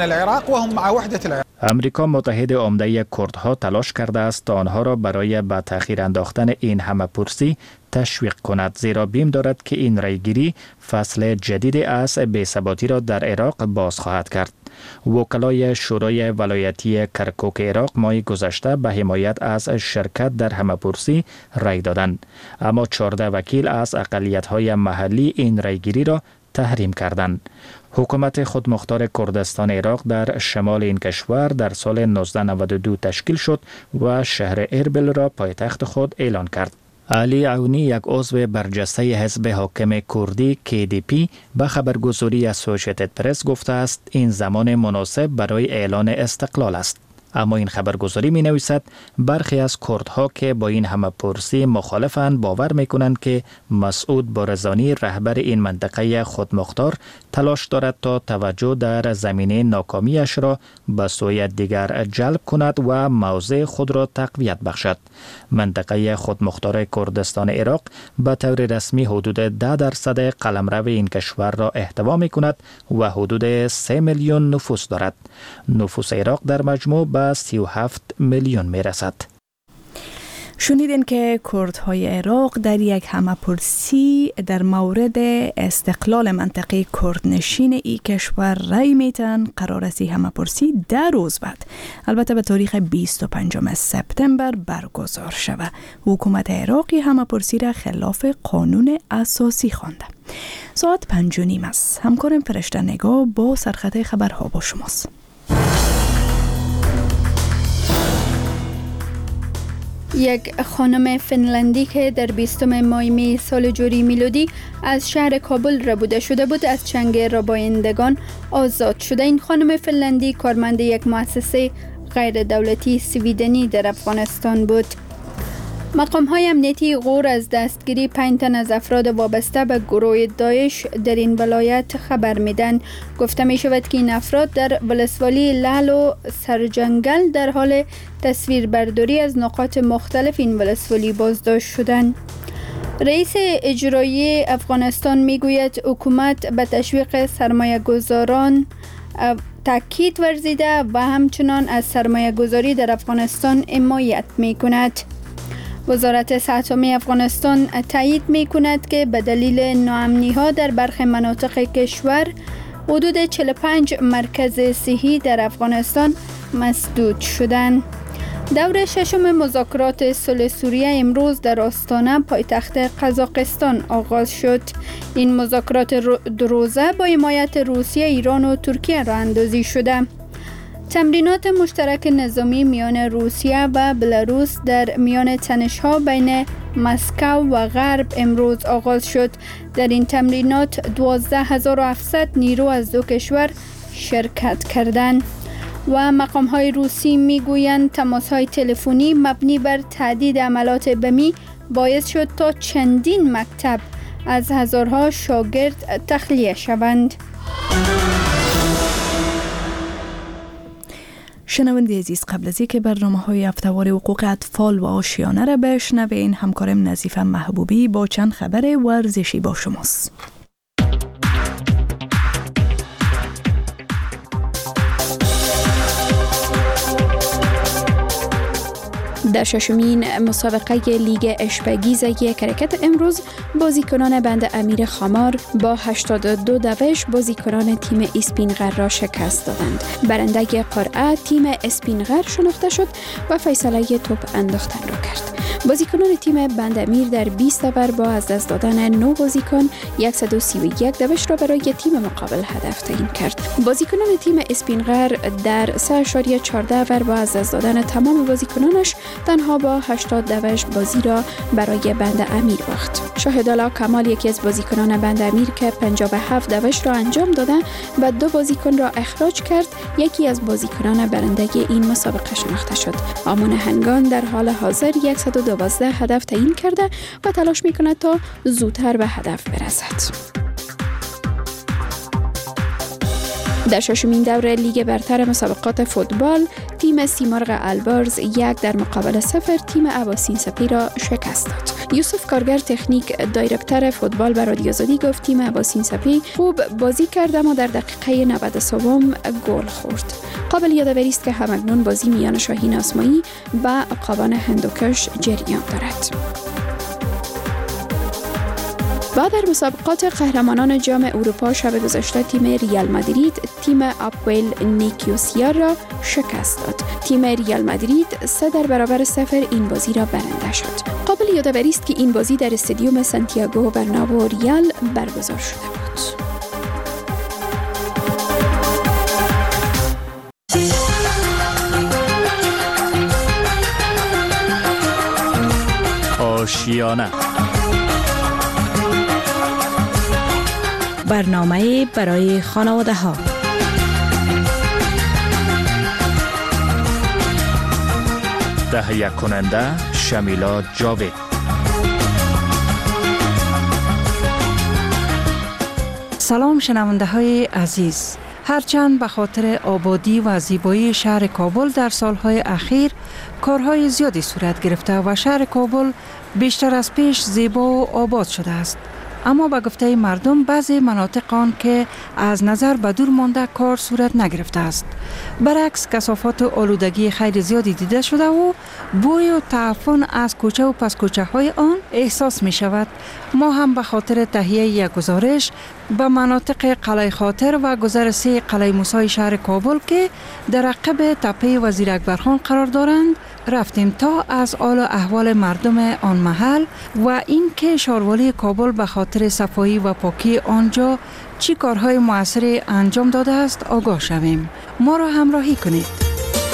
Speaker 18: امریکا متحد عمده کردها تلاش کرده است تا آنها را برای به تأخیر انداختن این همه‌پرسی تشویق کند، زیرا بیم دارد که این رایگیری فصل جدید از بی‌ثباتی را در عراق باز خواهد کرد. وکلای شورای ولایتی کرکوک عراق ماه گذشته به حمایت از شرکت در همه‌پرسی رای دادند، اما 14 وکیل از اقلیت‌های محلی این رایگیری را تحریم کردند. حکومت خودمختار کردستان عراق در شمال این کشور در سال 1992 تشکیل شد و شهر اربیل را پایتخت خود اعلان کرد. علی عونی یک عضو برجسته حزب حاکم کردی KDP به خبرگزاری اسوسییتد پرس گفته است این زمان مناسب برای اعلان استقلال است. اما این خبرگزاری می نویسد برخی از کردها که با این همه‌پرسی مخالفند باور می کنند که مسعود بارزانی رهبر این منطقه خودمختار تلاش دارد تا توجه در زمینه ناکامیش را به سوی دیگر جلب کند و موضع خود را تقویت بخشد. منطقه خودمختار کردستان عراق به طور رسمی حدود 10% قلمرو این کشور را احتوا می کند و حدود 3 میلیون نفوس دارد. نفوس عراق در مجموع به 37 میلیون می رسد.
Speaker 1: شنیدین که کردهای عراق در یک همه‌پرسی در مورد استقلال منطقه کردنشین ای کشور رای میتن. قرار است همه‌پرسی 10 روز بعد، البته به تاریخ 25 سپتامبر برگزار شود. حکومت عراقی همه‌پرسی را خلاف قانون اساسی خوانده. ساعت 5:30 است. همکارم فرشته نگاه با سرخط خبرها با شماست.
Speaker 2: یک خانم فنلندی که در 20 مای می سال جوری میلادی از شهر کابل ربوده شده بود از چنگ ربایندگان آزاد شده. این خانم فنلندی کارمند یک مؤسسه غیر دولتی سویدنی در افغانستان بود. مقام‌های امنیتی غور از دستگیری 5 تن از افراد وابسته به گروه داعش در این ولایت خبر میدن. گفته می شود که این افراد در ولسوالی لعل و سرجنگل در حال تصویربرداری از نقاط مختلف این ولسوالی بازداشت شدند. رئیس اجرایی افغانستان میگوید حکومت به تشویق سرمایه گذاران تاکید ورزیده و همچنان از سرمایه گذاری در افغانستان حمایت می کند. وزارت صحت عامه افغانستان تایید می کند که به دلیل ناامنی ها در برخی مناطق کشور حدود 45 مرکز صحی در افغانستان مسدود شدند. دور ششم مذاکرات صلح سوریه امروز در آستانه پایتخت قزاقستان آغاز شد. این مذاکرات دو روزه با حمایت روسیه، ایران و ترکیه راه اندازی شده. تمرینات مشترک نظامی میان روسیه و بلاروس در میان تنش‌ها بین مسکو و غرب امروز آغاز شد. در این تمرینات 12700 نیرو از دو کشور شرکت کردند و مقام‌های روسی میگویند تماس‌های تلفنی مبنی بر تهدید عملات بمی باعث شد تا چندین مکتب از هزارها شاگرد تخلیه شوند.
Speaker 1: شنونده عزیز، قبل از اینکه برنامه‌های هفته‌وار حقوق اطفال و آشیانه را بشنوین، همکارم نظیفه محبوبی با چند خبر ورزشی با شماست.
Speaker 2: در ششمین مسابقه لیگ اشپگیز یک کرکت امروز بازیکنان بند امیر خمار با 82 دوش بازیکنان تیم اسپینغر را شکست دادند. برنده قرعه تیم اسپینغر شناخته شد و فیصله توپ انداختن را کرد. بازیکنان تیم بند امیر در 20 اوور با از دست دادن 9 بازیکن 131 دوش را برای تیم مقابل هدف تعیین کرد. بازیکنان تیم اسپینغر در 3.14 اوور با از دست دادن تمام بازیکنانش تنها با 80 دوش بازی را برای بند امیر باخت. شاهدالا کمال یکی از بازیکنان بند امیر که 57 دوش را انجام داده و 2 بازیکن را اخراج کرد، یکی از بازیکنان برنده این مسابقه شناخته شد. آمان هنگان در حال حاضر 112 هدف تعیین کرده و تلاش می‌کند تا زودتر به هدف برسد. در ششمین دور لیگ برتر مسابقات فوتبال تیم سیمرغ البرز 1 در مقابل 0 تیم اباسین سپی را شکست داد. یوسف کارگر تکنیک دایرکتور فوتبال به رادیو آزادی گفت تیم اباسین سپی خوب بازی کرد اما در دقیقه 93 گل خورد. قابل یادآوری است که همکنون بازی میان شاهین آسمایی و قابان هندوکش جریان دارد. و در مسابقات قهرمانان جام اروپا شب گذشته تیم ریال مادرید تیم آپوئل نیکوسیا را شکست داد. تیم ریال مادرید 3-0 این بازی را برنده شد. قابل یادآوری است که این بازی در استادیوم سانتیاگو برنابو ریال برگزار شده بود.
Speaker 18: آشیانه
Speaker 11: برنامه برای خانواده ها.
Speaker 18: تهیه کننده شمیلا جاوید.
Speaker 20: سلام شنونده های عزیز. هرچند به خاطر آبادی و زیبایی شهر کابل در سالهای اخیر کارهای زیادی صورت گرفته و شهر کابل بیشتر از پیش زیبا و آباد شده است، اما به گفته مردم بعضی مناطق آن که از نظر به دور مانده کار صورت نگرفته است. برعکس کثافات و آلودگی خیلی زیادی دیده شده و بوی و تعفن از کوچه و پس کوچه های آن احساس می شود. ما هم به خاطر تهیه یک گزارش به مناطق قلعه خاطر و گذر 3 قلعه موسی شهر کابل که در عقب تپه وزیر اکبرخان قرار دارند رفتیم تا از حال و احوال مردم آن محل و این که شاروالی کابل به خاطر صفایی و پاکی آنجا چی کارهای مؤثری انجام داده است آگاه شویم. ما را همراهی کنید.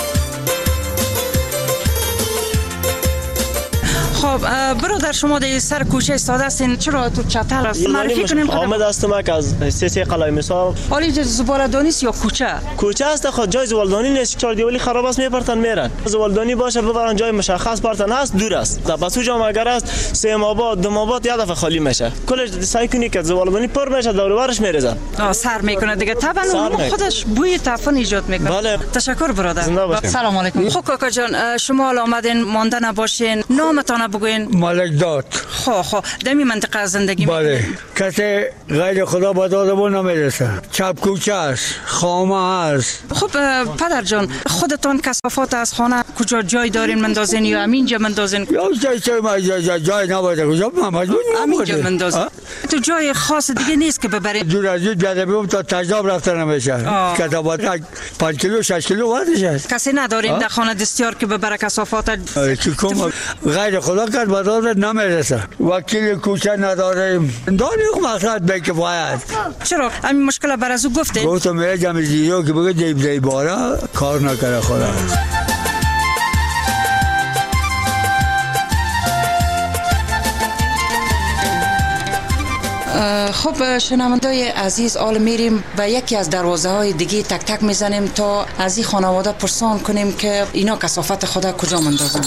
Speaker 20: خب برادر، شما در سر کوچه استاده هستین، چرا تو چتر است؟ معرفی کنیم.
Speaker 21: آمد هستم که از 3 قلعه موسی.
Speaker 20: حالی زباله‌دانی است یا کوچه؟
Speaker 21: کوچه است. خود جای زباله‌دانی نیست، چهار دیوالی خراب است، میپرتن میرن. زباله‌دانی باشه ببرن جای مشخص پرتن است، دور است. بس اونجا اگر است 3 آباد 2 آباد یه دفعه خالی میشه. کلش سعی کنی که زباله‌دانی پر بشه، دور و برش میریزن.
Speaker 20: سر میکنه دیگه. طبعا خودش بوی تعفن ایجاد میکنه.
Speaker 21: بله.
Speaker 20: تشکر برادر. سلام علیکم. خب کاکا جان، شما آمدین مانده نباشین، نامتان بگوین.
Speaker 8: ملک داد.
Speaker 20: خب دمی منطقه زندگی
Speaker 8: بله. کسی غیر خدا به دادمون نمیرسه. چپ کوچه است، خامه است.
Speaker 20: خب پدر جان، خودتان کثافات از خانه کجا جای دارین مندازین یا همینجا مندازین؟
Speaker 8: یا جای نباید کجا
Speaker 20: همینجا مندازین. تو جای خاص دیگه نیست که ببرین؟
Speaker 8: دور از دور بیاده بیام تا تجربه رفته نمیشه. کثافات 5 کیلو 6 کیلو وزنش است.
Speaker 20: کسی ندارین در خانه دستیار که ببره کثافات؟
Speaker 8: چیکار غیر خدا کرد بداد نمیرسه. وکیل کوچه نداریم. دانی مقصد به کفایت.
Speaker 20: چرا همین مشکل بر از او گفتین؟
Speaker 8: گفتم میگه جمع زیرو که بگه دیب بارا کار نکره خدا.
Speaker 20: خب شنوندای عزیز، حالا میریم به یکی از دروازه های دیگه تک تک میزنیم تا از این خانواده پرسان کنیم که اینا کثافت خدا کجا مندازن.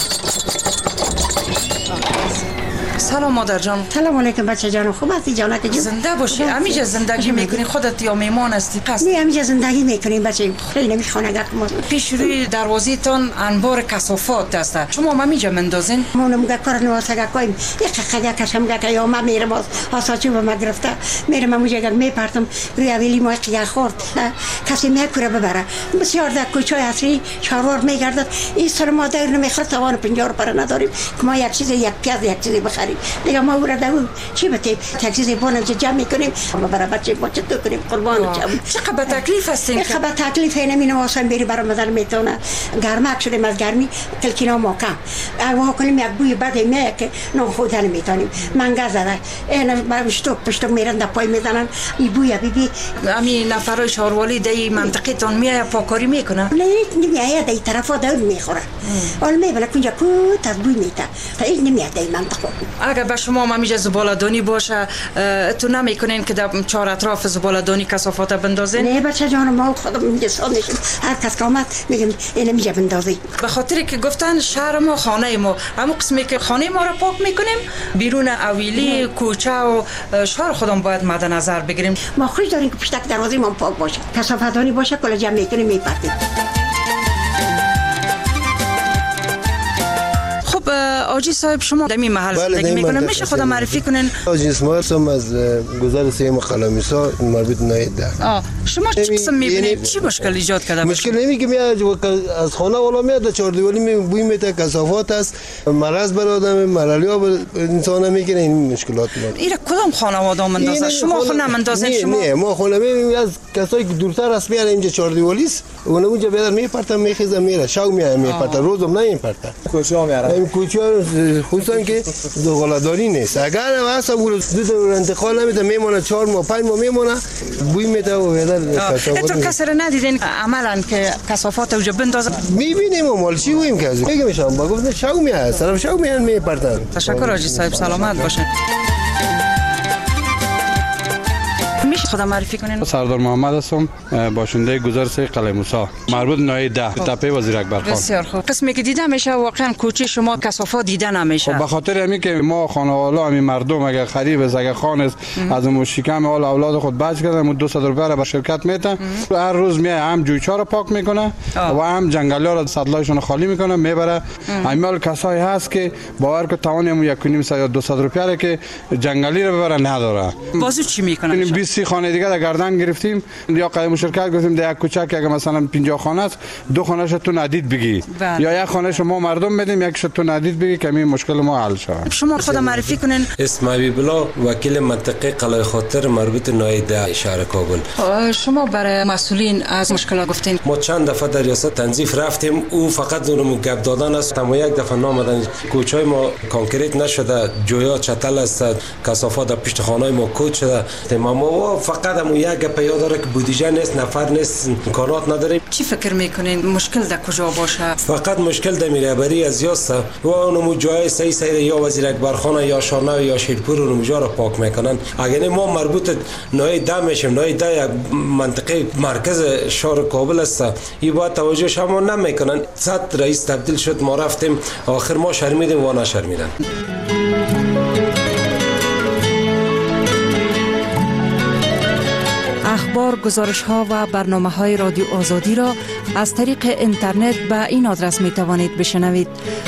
Speaker 20: سلام مادر جان.
Speaker 22: سلام علیکم بچه جان. خوب هستی جانک جون؟
Speaker 20: زنده باشی. همینجا زندگی میکنی خودت یا میمان هستی؟
Speaker 22: نه همینجا زندگی میکنیم بچه. خیلی نمیخوانه ما.
Speaker 20: پیش روی دروازه تان انبار کثافات است. شما همینجا مندازین؟
Speaker 22: ما نمیگه کار نواسگه کویم. یک خدا کشم که یا ما میرم آساچو به ما گرفته. میرم اونجا گل میپرتم روی اولی ما قیا خورد. کسی میکره ببره. بسیار در کوچه اصلی شاروار میگردد. این سر ما دایر نمیخواد توان 50 پر نداریم که ما یک چیز یک پیاز یک چیزی بخریم. دیگه ما ورده چی بته تاکسی بونم جمع میکنیم ما برای بچه تو کنیم قربان چم.
Speaker 20: چقدر تکلیف هستین؟
Speaker 22: چقدر تکلیف نمی نواسم بری برای مدار میتونه گرمک شده از گرمی کلکینا ماکم اگه کنیم یک بوی بد میاد که نون خودن میتونیم منگا زده اینا برشتو پشتو میرن در پای میزنن این بوی بیبی
Speaker 20: همین نفرای شاروالی دی منطقه تون میاد پاکاری میکنه؟
Speaker 22: نه نمیاد این طرفا دور میخوره حال میبره کنجا کوت از بوی میته تا این نمیاد این منطقه.
Speaker 20: اگر به شما همیشه زباله‌دانی باشه تو نمیکنین که در چهار اطراف زباله‌دانی کثافات بندازین؟
Speaker 22: نه بچه جان ما خودم اینجا سال نشیم هر کس که آمد میگم اینو میجا بندازی.
Speaker 20: به خاطری که گفتن شهر ما خانه ما همون قسمی که خانه ما را پاک میکنیم بیرون اویلی کوچه و شهر خودم باید مد نظر بگیریم.
Speaker 22: ما خوش داریم که پشت دروازه ما پاک باشه کثافت‌دانی باشه کلا جمع میکنیم میپرتیم.
Speaker 20: آجی صاحب شما در این محل زندگی میکنن میشه خودم معرفی کنین؟
Speaker 23: آجی اسماعیل هم از گذر 3 قلعه موسی مربوط ناید ده.
Speaker 20: شما چه قسم میبینید؟ چی مشکل ایجاد کرده؟
Speaker 23: مشکل نمی که میاد از خانه والا میاد چهار دیوالی بوی میته کثافات است مرض بر آدم مرالیا بر انسان میکنه این مشکلات ما.
Speaker 20: اینا کدام خانواده مندازن؟ شما خونه مندازین شما؟
Speaker 23: نه ما خونه میبینیم از کسایی که دورتر است میاد اینجا چهار دیوالی است اون اونجا بیاد میپرتن میخیزه میره شو میاد میپرتن روزم نمیپرتن کوچه میاره این کوچه خصوصا که زباله‌دانی نیست اگر واسه ورود انتقال نمیده میمونه 4 ماه 5 ماه میمونه بوی میده و هدر
Speaker 20: کثافات. تو کسر ندیدین عملاً که کثافات اونجا بندازن؟
Speaker 23: میبینیم و مال چی ویم که میگم شام با گفت شو میاد طرف شو میاد میپرتن.
Speaker 20: تشکر آجی صاحب سلامت باشین. میشه خودم معرفی کنین؟
Speaker 5: سردار محمد هستم، باشنده گزارش قلعه موسی مربوط ناحیه 10 تپه وزیر اکبر خان.
Speaker 20: بسیار خوب. قسمی که دیده میشه واقعا کوچه شما کثافات دیده نمیشه.
Speaker 5: به خاطر همین که ما خانواده همین مردم اگر خریب است اگر خان است از اون شکم حال اولاد خود بچ کردن 200 روپیه را به شرکت میتن، هر روز میای هم جویچا را پاک میکنه و هم جنگل‌ها را سطلایشون خالی میکنه میبره. همین کسایی هست که باور که توان 1.5 یا 200 روپیه که جنگلی را ببره نداره.
Speaker 20: بازو چی میکنن؟
Speaker 5: 20 خانه دیگه در گردن گرفتیم یا قدم شرکت گفتیم در یک کوچه که اگه مثلا 50 خانه است 2 خانه‌اش تو ندید بگی یا یک خانه شما مردم میدیم یکش تو ندید بگی که این مشکل ما حل شود.
Speaker 20: شما خود معرفی کنین.
Speaker 6: اسم حبیب الله، وکیل منطقه قلعه خاطر مربوط ناحیه 10 شهر کابل.
Speaker 20: شما برای مسئولین از مشکلات گفتین؟
Speaker 6: ما چند دفعه در ریاست تنظیف رفتیم، او فقط اونم گپ دادن است. ما یک دفعه نامدن کوچه‌های ما کانکریت نشده، جویا چتل است، کثافات در پشت خانه‌های ما کوچ شده. ما فقط هم یک گپ یاد داره که بودجه نیست، نفر نیست، امکانات نداریم.
Speaker 20: چی فکر میکنین مشکل در کجا باشه؟
Speaker 6: فقط مشکل در میرهبری از یاست و اونم جای صحیح یا وزیر اکبر خان یا شارنو یا شیرپور اونم جا را پاک میکنن. اگر ما مربوط ناحیه 10 میشیم، ناحیه 10 منطقه مرکز شهر کابل است، این باید توجه شما نمیکنن. 100 رئیس تبدیل شد، ما رفتیم آخر ما شرمیدیم و نشرمیدن.
Speaker 20: اخبار، گزارش‌ها و برنامه‌های رادیو آزادی را از طریق اینترنت به این آدرس می‌توانید بشنوید: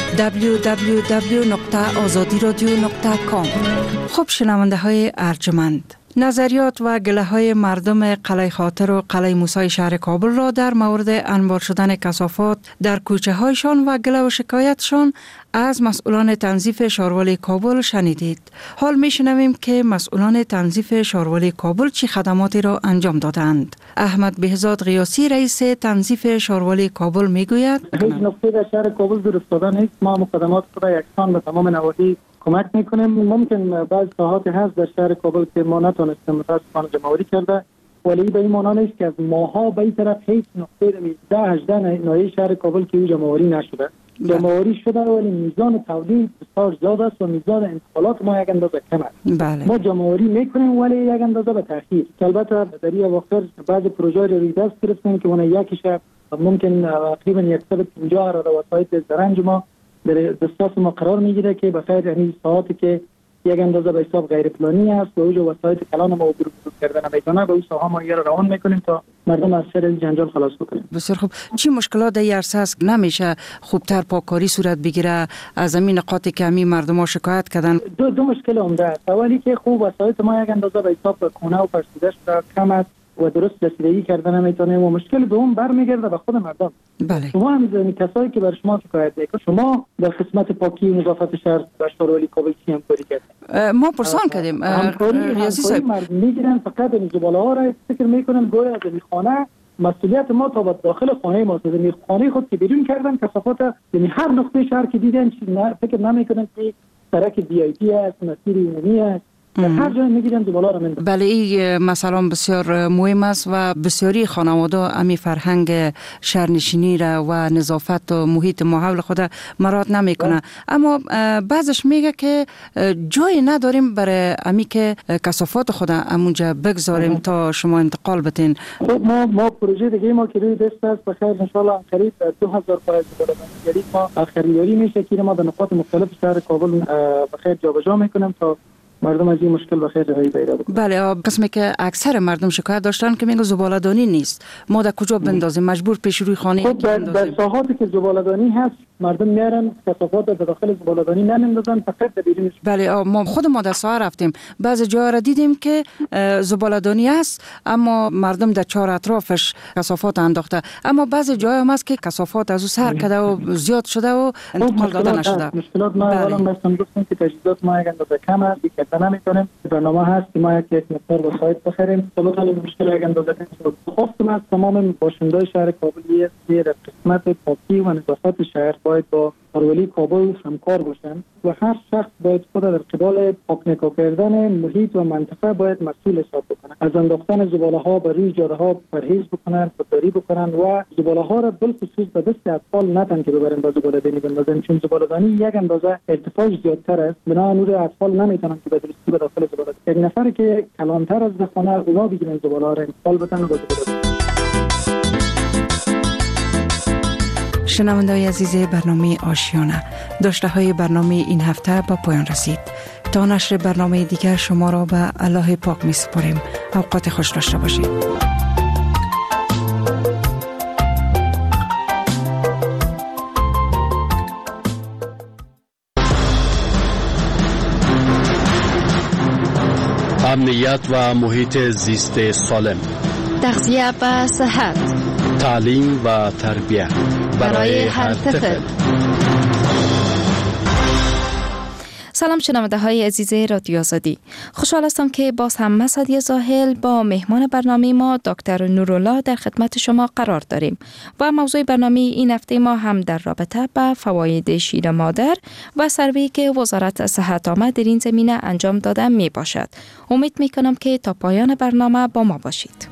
Speaker 20: www.azadiradio.com. خب شنونده‌های ارجمند، نظریات و گله‌های مردم قلعه خاطر و قلعه موسی شهر کابل را در مورد انبار شدن کثافات در کوچه‌هایشان و گله و شکایتشان از مسئولان تنظیف شاروالی کابل شنیدید. حال میشنویم که مسئولان تنظیف شاروالی کابل چه خدماتی را انجام دادند. احمد بهزاد قیاسی رئیس تنظیف شاروالی کابل میگوید:
Speaker 10: هیچ نقطه در شهر کابل دور افتاده نیست. ما مقدمات را یکسان به تمام نواحی کمک میکنیم. ممکن بعض ساحات هست در شهر کابل که ما نتونستیم متاسفانه جمع‌آوری کرده، ولی به این معنا نیست که از ماها به این طرف هیچ نقطه 10-18 ناحیه شهر کابل که جمع‌آوری نشده. جمع‌آوری شده ولی میزان تولید بسیار زیاد است و میزان انتقالات ما یک اندازه کم است. ما جمع‌آوری میکنیم ولی یک اندازه به تاخیر. البته در این اواخر بعض پروژه‌ها رو دست گرفتیم که اون یکیش ممکن تقریبا 150 را وسایط زرنج ما در دسترس ما قرار میگیره که بخیر یعنی ساعتی که یک اندازه به حساب غیر پلانی است و اوج وسایط کلان ما عبور کردن نمیتونه، به این ساحه ما رو روان میکنیم تا مردم از سر جنجال خلاص بکنیم.
Speaker 20: بسیار خوب. چی مشکلات در عرصه است نمیشه خوبتر پاککاری صورت بگیره از زمین نقاطی که همین مردم ها شکایت کردن؟
Speaker 10: دو مشکل عمده است. اولی که خوب وسایط ما یک اندازه به حساب خونه و فرسودش کم است و درست رسیدگی کردن نمیتونه و مشکل دوم برمیگرده به خود مردم.
Speaker 20: بله.
Speaker 10: شما همین کسایی که بر شما شکایت میکنن، شما در قسمت پاکی و نظافت شهر در شاروالی کابل چی همکاری کردید؟
Speaker 20: ما پرسان کردیم.
Speaker 10: ریاضی صاحب میگیرن فقط این زباله ها را فکر میکنن گویا از این خانه مسئولیت ما تا داخل خانه ما است. این خانه خود که بیرون کردن کثافات یعنی هر نقطه شهر که دیدن فکر نمیکنن که سرک وی آی پی است، مسیر عمومی است. هر جای میگیرن زباله را میندازن.
Speaker 20: بله این مثلا بسیار مهم است و بسیاری خانواده امی فرهنگ شهرنشینی را و نظافت و محیط ما حول خود مراعات نمیکنه. اما بعضش میگه که جای نداریم برای امی که کثافات خود همونجا بگذاریم تا شما انتقال بدین.
Speaker 10: ما پروژه دیگه ما که روی دست است بخیر ان شاء الله قریب 2000 پای زباله ما خریداری میشه که ما به نقاط مختلف شهر کابل بخیر جابجا میکنیم تا مردم از این مشکل بخیر رهایی پیدا بکنن.
Speaker 20: بله قسمی که اکثر مردم شکایت داشتن که میگه زباله‌دانی نیست، ما در کجا بندازیم، مجبور پیش روی خانه
Speaker 10: در ساحاتی که زباله‌دانی هست مردم میارن کثافات در داخل زباله‌دانی نمیندازن، فقط در بیرونش.
Speaker 20: بله ما در ساحه رفتیم، بعضی جاها را دیدیم که زباله‌دانی است اما مردم در چهار اطرافش کثافات انداخته، اما بعضی جاها هم هست که کثافات از او سر کرده و زیاد شده و انتقال داده نشده.
Speaker 10: مشکلات ما الان مثلا گفتم که تجهیزات ما یک اندازه کم است، که نمیتونیم. برنامه هست که ما یک مقدار وسایط بخریم. ثبات مشکل یک اندازه خواستم از تمام باشندگان شهر کابل در قسمت پاکی و نظافت شهر باید با ښاروالي کابل همکار باشند و هر شخص باید خود در قبال پاک کردن محیط و منطقه باید مسئول حساب بکنند. از انداختن زباله ها به روی جاده ها پرهیز بکنند، خودداری بکنند و زباله ها را بالخصوص به دست اطفال نتن که ببرن با زباله دانی بندازن، چون زباله دانی یک اندازه ارتفاعش زیادتر است، بنابراین اون اطفال نمیتونن که به درستی به داخل زباله. یک نفر که کلانتر از خانه اونا بگیرن زباله ها را انتقال بدن و زباله.
Speaker 20: شنونده‌های عزیز برنامه آشیانه، داشته های برنامه این هفته به پایان رسید. تا نشر برنامه دیگر شما را به الله پاک می سپاریم. اوقات خوش داشته باشید.
Speaker 3: امنیت و محیط زیست سالم،
Speaker 12: تغذیه و صحت،
Speaker 3: تعلیم و تربیت برای هر طفل.
Speaker 15: سلام شنونده های عزیز رادیو آزادی، خوشحال هستم که باز هم مسعدی زاهل با مهمان برنامه ما دکتر نورالله در خدمت شما قرار داریم و موضوع برنامه این هفته ما هم در رابطه با فواید شیر مادر و سروی که وزارت صحت عامه در این زمینه انجام داده می باشد. امید می کنم که تا پایان برنامه با ما باشید.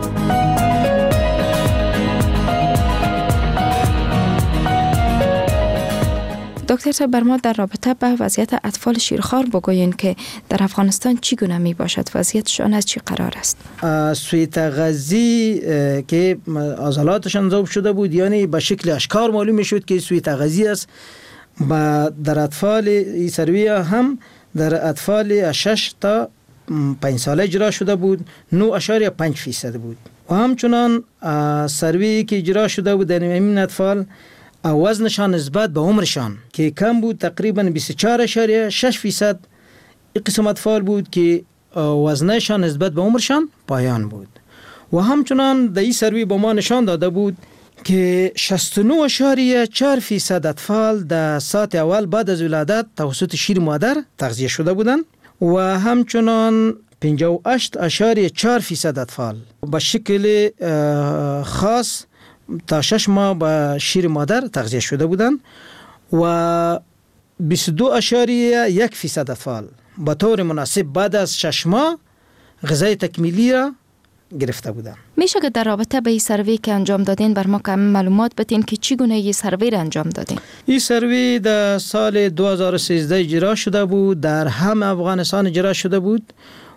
Speaker 15: دکتر صاحب، بر ما در رابطه با وضعیت اطفال شیرخوار بگوین که در افغانستان چگونه می باشد، وضعیتشان از چی قرار است؟
Speaker 13: سوی تغذی که عضلاتشان ذوب شده بود، یعنی به شکل اشکار معلوم می شد که سوی تغذی است. در اطفال این سروی هم در اطفال 6 تا 5 ساله اجرا شده بود، 9.5% بود. و همچنان سروی که اجرا شده بود در این اطفال وزنشان نسبت به عمرشان که کم بود، تقریبا 24.6% قسم اطفال بود که وزنشان نسبت به عمرشان پایان بود. و همچنان در این سروی به ما نشان داده بود که 69.4% اطفال در ساعت اول بعد از ولادت توسط شیر مادر تغذیه شده بودند و همچنان 58.4% اطفال به شکل خاص تا 6 ماه با شیر مادر تغذیه شده بودند و 22.1% اطفال به طور مناسب بعد از 6 ماه غذای تکمیلی را گرفته بودند.
Speaker 15: میشه که در رابطه به این سروی که انجام دادین بر ما کم معلومات بدین که چگونه این سروی را انجام دادین؟
Speaker 13: این سروی در سال 2013 اجرا شده بود، در همه افغانستان اجرا شده بود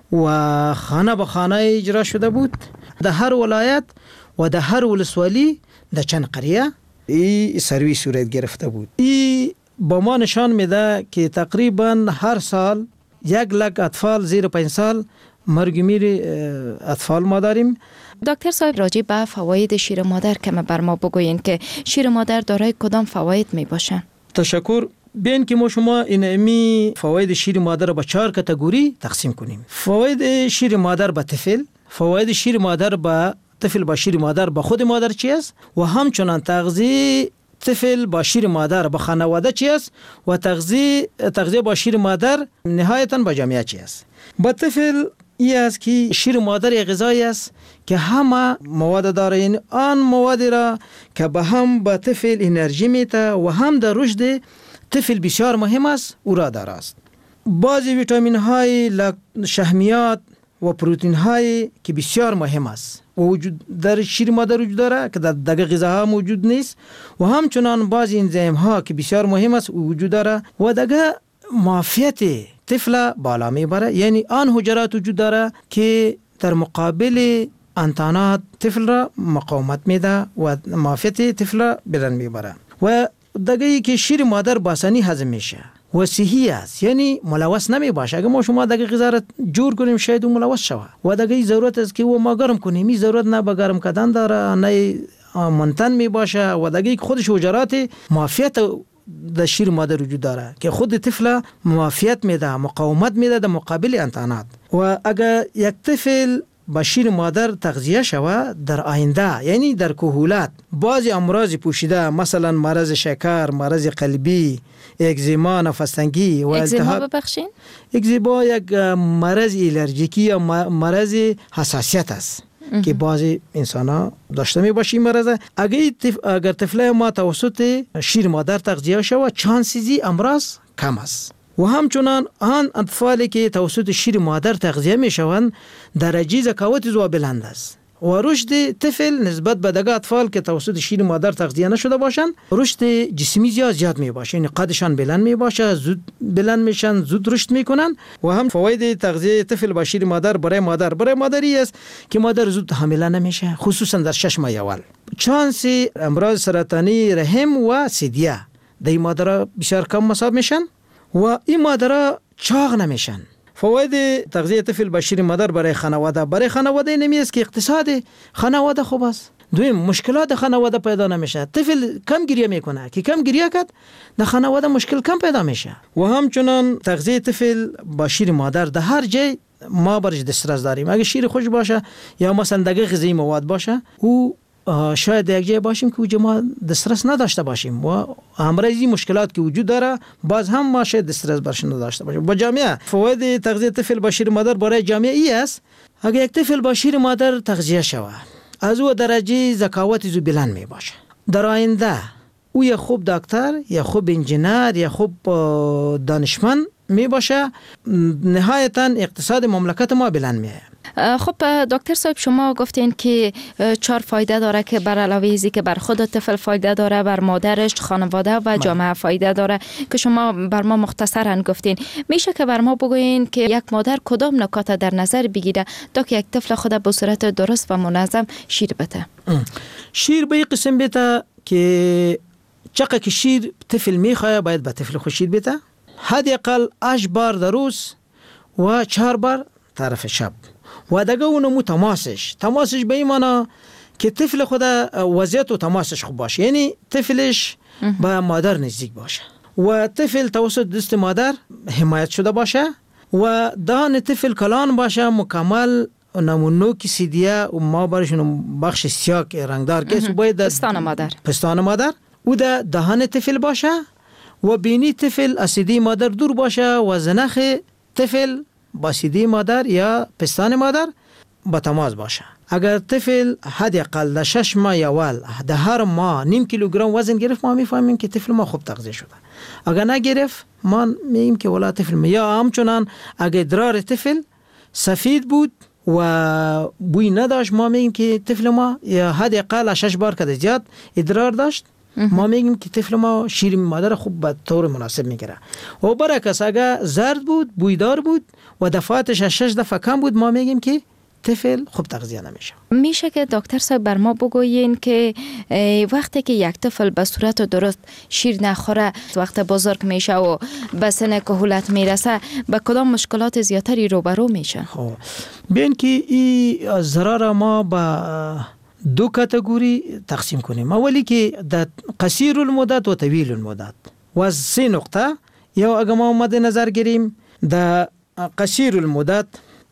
Speaker 13: و خانه به خانه اجرا شده بود، در هر ولایت و در هر ولسوالی در چند قریه این سروی صورت گرفته بود. این با ما نشان میده که تقریبا هر سال 1 لک اطفال زیر 5 سال مرگ میر اطفال ما داریم.
Speaker 15: دکتر صاحب، راجع به فواید شیر مادر کم بر ما بگوین که شیر مادر دارای کدام فواید می باشن؟
Speaker 13: تشکر. بین که ما شما این فواید شیر مادر را به 4 کاتگوری تقسیم کنیم. فواید شیر مادر به طفل، فواید شیر مادر به طفل با شیر مادر با خود مادر چی است و همچنان تغذیه طفل با شیر مادر با خانواده چی است و تغذیه با شیر مادر نهایتاً با جامعه چی است. با طفل این است که شیر مادر یک غذایی است که همه مواد داره، این آن موادی را که به هم به طفل انرژی میده و هم در رشد طفل بسیار مهم است او را داره است. بعضی ویتامین های، شحمیات و پروتئین های که بسیار مهم است و وجود در شیر مادر وجود داره که در دیگر غذاها موجود نیست و همچنان بعضی انزیم ها که بسیار مهم است وجود داره و دیگر معافیت طفل بالا میبره، یعنی آن حجرات وجود داره که در مقابل انتانات طفل را مقاومت میده و معافیت طفل را بلند میبره و دیگه که شیر مادر باسانی هضم میشه و صحی است، یعنی ملوث نمی باشه. اگه ما شما دیگه غذا را جور کنیم شاید اون ملوث شود و دیگه ضرورت است که ما گرم کنیم، این ضرورت نه به گرم کردن داره نه منتن می باشه و دیگه خودش حجرات معافیت در شیر مادر وجود داره که خود طفل معافیت میده، مقاومت میده در مقابل انتانات. و اگر یک طفل با شیر مادر تغذیه شود در آینده، یعنی در کهولت بعضی امراض پوشیده مثلا مرض شکر، مرض قلبی، اگزیما، نفس تنگی و التهاب. اگزیما یک مرض الرژیکی یا مرض حساسیت است که بعضی انسان‌ها داشته می‌باشیم مرض. اگر طفل ما توسط شیر مادر تغذیه شود چانسیزی امراض کم است. و همچنان آن اطفالی که توسط شیر مادر تغذیه می‌شوند درجه ذکاوت زو بلند است. و رشد طفل نسبت به دیگر اطفال که توسط شیر مادر تغذیه نشده باشند رشد جسمی زیاد می باشه، یعنی قدشان بلند می باشه، زود بلند میشن، زود رشد میکنن. و هم فواید تغذیه طفل با شیر مادر برای مادری است که مادر زود حامله نمیشه، خصوصا در 6 ماه اول. چانس امراض سرطانی رحم و سیدیه در مادر بسیار کم مساوی میشن و این مادر چاق نمیشن. فواید تغذیه طفل با شیر مادر برای خانواده نمی است که اقتصاد خانواده خوب است. دویم مشکلات خانواده پیدا نمیشه. طفل کم گریه میکنه که کم گریه کرد در خانواده مشکل کم پیدا میشه. و همچنان تغذیه طفل با شیر مادر در هر جای ما برش دسترس داریم. اگه شیر خوش باشه یا مثلا دقیق غذایی مواد باشه او شاید یک جای باشیم که اوجه ما دسترس نداشته باشیم و همراهی مشکلات که وجود داره باز هم ما شاید دسترس برش نداشته باشیم. با جامعه فواید تغذیه طفل با شیر مادر برای جامعه ای است. اگر یک طفل با شیر مادر تغذیه شود از او درجه ذکاوت زو بلند می باشه، در آینده او یا خوب دکتر یا خوب انجینر یا خوب دانشمند می باشه، نهایتا اقتصاد مملکت ما بلند میه.
Speaker 15: خب دکتر صاحب شما گفتین که 4 فایده داره که بر علاوه ازی که بر خود طفل فایده داره، بر مادرش، خانواده و جامعه فایده داره که شما بر ما مختصرا گفتین. میشه که بر ما بگوین که یک مادر کدام نکات در نظر بگیره تا که یک طفل خود به صورت درست و منظم شیر بده؟
Speaker 13: شیر به قسم بده که چقدر که شیر طفل میخواه باید به طفل خود شیر بده، حداقل 8 بار در روز و 4 بار طرف شب. و دیگه اونمو تماسش به این معنی که طفل خود وضعیت و تماسش خوب باشه، یعنی طفلش با مادر نزدیک باشه و طفل توسط دست مادر حمایت شده باشه و دهان طفل کلان باشه مکمل، نمونو که سیدیه و ما برشون بخش سیاه رنگدار که باید پستان مادر او ده دهان طفل باشه و بینی طفل از سیدی مادر دور باشه و زنخ طفل با سیدی مادر یا پستان مادر با تماس باشه. اگر طفل حداقل در 6 ماه اول در هر ماه نیم کیلوگرم وزن گرفت ما میفهمیم که طفل ما خوب تغذیه شده. اگر نگرفت ما میگیم که ولا طفل یا همچنان اگر ادرار طفل سفید بود و بوی نداشت ما میگیم که طفل ما یا حداقل 6 بار که زیاد ادرار داشت ما میگیم که طفل ما شیر مادر خوب به طور مناسب میگیره. و برعکس اگر زرد بود، بویدار بود و دفعاتش 6 دفعه کم بود ما میگیم که طفل خوب تغذیه نمیشه.
Speaker 15: میشه که دکتر صاحب بر ما بگوین که وقتی که یک طفل به صورت درست شیر نخوره وقت بزرگ میشه و به سن کهولت میرسه به کدام مشکلات زیاتری روبرو میشه؟
Speaker 13: خب ببین که این ضرر ما با 2 کاتگوری تقسیم کنیم. اولی که در قصیر المدت و طویل المدت و از 3 نقطه. یا اگر ما مد نظر گیریم در قصیر المدت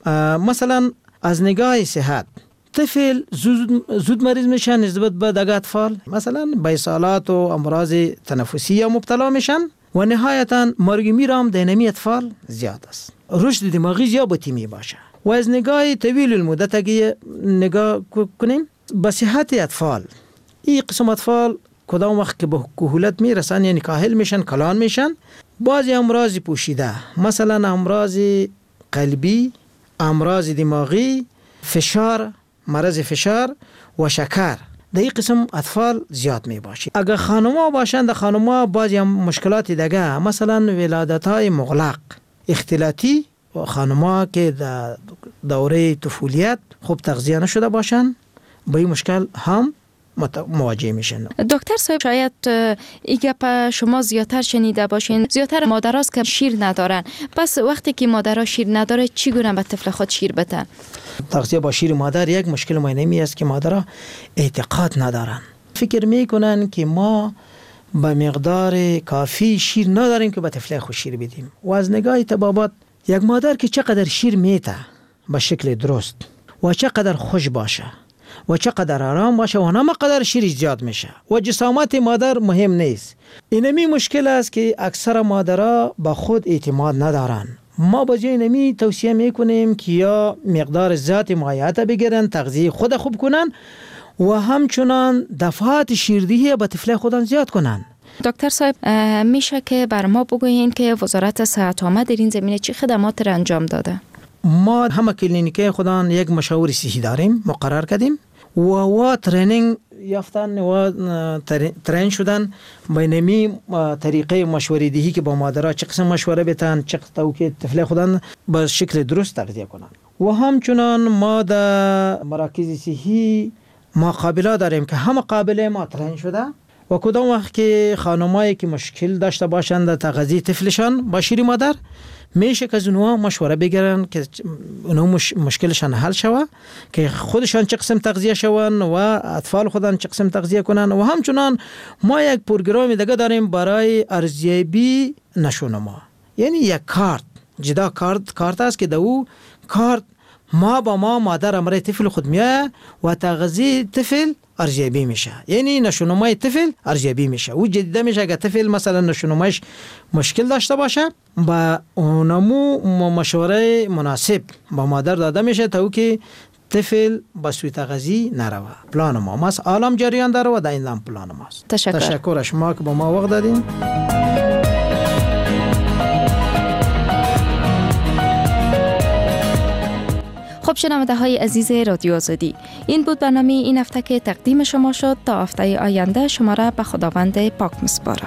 Speaker 13: مثلا از نگاه صحت طفل زود مریض میشن نسبت به دیگر اطفال، مثلا به اسهالات و امراض تنفسی مبتلا میشن و نهایتا مرگ میرام در نمی اطفال زیاد است. رشد دماغی زیاد بطی می باشه. و از نگاه طویل المدت اگه نگاه کنیم به صحت اطفال، این قسم اطفال کدام وقت که به کهولت میرسن یعنی کاهل میشن، کلان میشن، بعضی امراض پوشیده مثلا امراض قلبی، امراض دماغی، فشار، مرض فشار و شکر در این قسم اطفال زیاد می باشه. اگر خانم‌ها باشند در خانم‌ها بعضی مشکلات دیگه مثلا ولادت‌های مغلق، اختلاطی و خانم‌ها که در دوره طفولیت خوب تغذیه نشده باشند با این مشکل هم مواجه میشن.
Speaker 15: دکتر صاحب شاید این گپ شما زیادتر شنیده باشین، زیادتر مادرهاست که شیر ندارن. پس وقتی که مادرها شیر نداره چی گونه به طفل خود شیر بدن؟
Speaker 13: تغذیه با شیر مادر یک مشکل مهمی است که مادرها اعتقاد ندارن، فکر میکنن که ما به مقدار کافی شیر نداریم که به طفل خود شیر بدیم. و از نگاه طبابت یک مادر که چقدر شیر میته به شکل درست و چقدر خوش باشه و چقدر آرام باشه و همقدر شیر زیاد میشه و جسامت مادر مهم نیست. اینمی مشکل است که اکثر مادرها با خود اعتماد ندارن. ما با جای توصیه میکنیم که یا مقدار ذات مایعات بگیرن، تغذیه خود خوب کنن و همچنان دفعات شیردهی به طفل خودن زیاد کنن.
Speaker 15: دکتر صاحب، میشه که بر ما بگویین که وزارت صحت عامه در این زمینه چی خدمات را انجام داده؟
Speaker 13: ما همه کلینیکای خودان یک مشاور صحی داریم مقرر کردیم و ترینینگ یافتن و ترین شدن بینمی طریقه مشوره دهی که با مادرها چه قسم مشوره بتن، چه قسم که طفل خودن به شکل درست تغذیه کنن. و همچنان ما در مراکز صحی مقابله داریم که همه قابل ما ترین شده و کدام وقت که خانمایی که مشکل داشته باشند در تغذیه طفلشان با شیر مادر میشه که از اونها مشوره بگیرن که اونها مشکلشان حل شوه، که خودشان چه قسم تغذیه شون و اطفال خودن چه قسم تغذیه کنن. و همچنان ما یک پروگرام دیگه داریم برای ارزیابی نشونما، یعنی یک کارت جدا کارت است که دو کارت ما با ما مادر امره طفل خود میاد و تغذیه طفل ارزیابی میشه، یعنی نشونمای طفل ارزیابی میشه و جدیده میشه اگه طفل مثلا نشونمایش مشکل داشته باشه با اونمو مشوره مناسب با مادر داده میشه تا که طفل با سوی تغذیه نروه. پلان ما ماست عالم جریان داره و در این لام پلان ماست. تشکر شما که با ما وقت دادین.
Speaker 15: خب شنونده های عزیز رادیو آزادی، این بود برنامه این هفته که تقدیم شما شد. تا هفته آینده شما را به خداوند پاک میسپارم.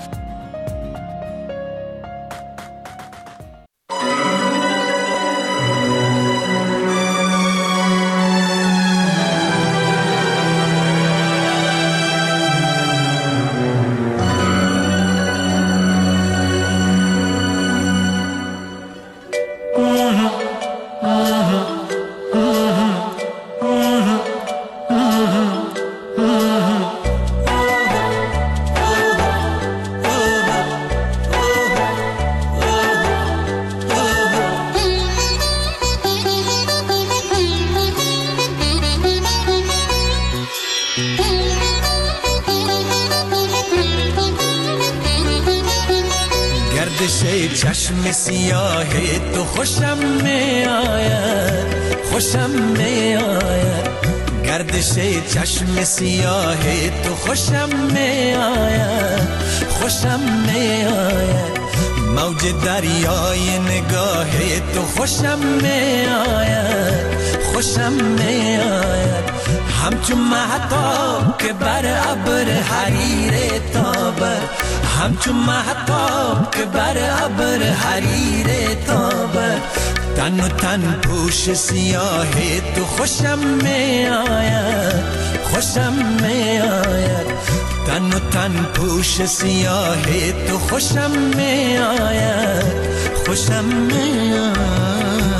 Speaker 7: چشم سیاه تو خوشم می آید، خوشم می آید. گردش چشم سیاه تو خوشم می آید، خوشم می آید. موج دریای نگاه تو خوشم می آید، خوشم می آید. همچون مهتاب که بر ابر حریر تابد، همچون مهتاب که بر ابر حریر تابد. تن و تن پوش سیاه تو خوشم می آید، خوشم می آید. تن و تن پوش سیاه تو خوشم می آید، خوشم می آید.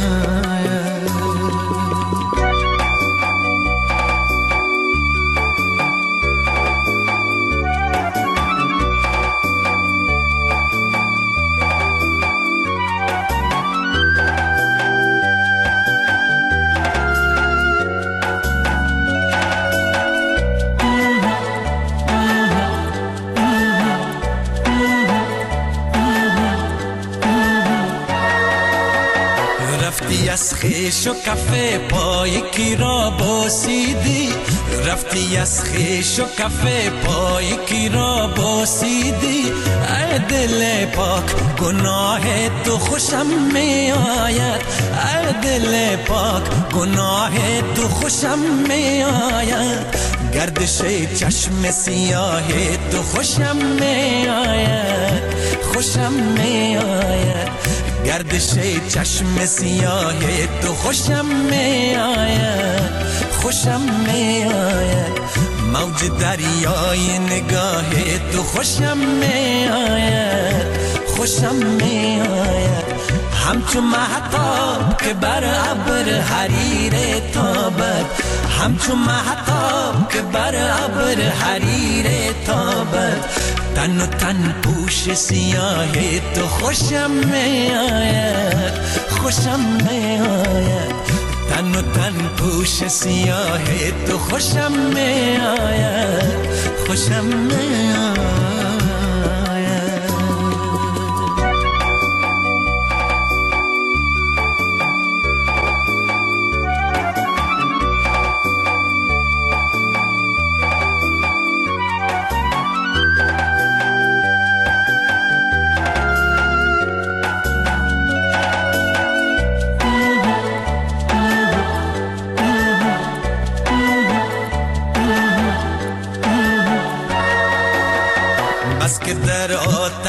Speaker 7: از خیش و کفه پای کی را بوسیدی، رفتی از خیش و کفه پای کی را بوسیدی. ای دل پاک گناه تو خوشم می آید، ای دل پاک گناه تو خوشم می آید. گردش چشم سیاه تو خوشم می آید، خوشم می آید. گردش چشم سیاه تو خوشم می آید، خوشم می آید. موج دریای نگاه تو خوشم می آید، خوشم می آید. همچون مهتاب که بر ابر حریر تابد، همچون مهتاب که بر ابر حریر تابد. تن و تن پوش سیاه تو خوشم می آید، خوشم می آید. تن و تن پوش سیاه تو خوشم می آید، خوشم می آید.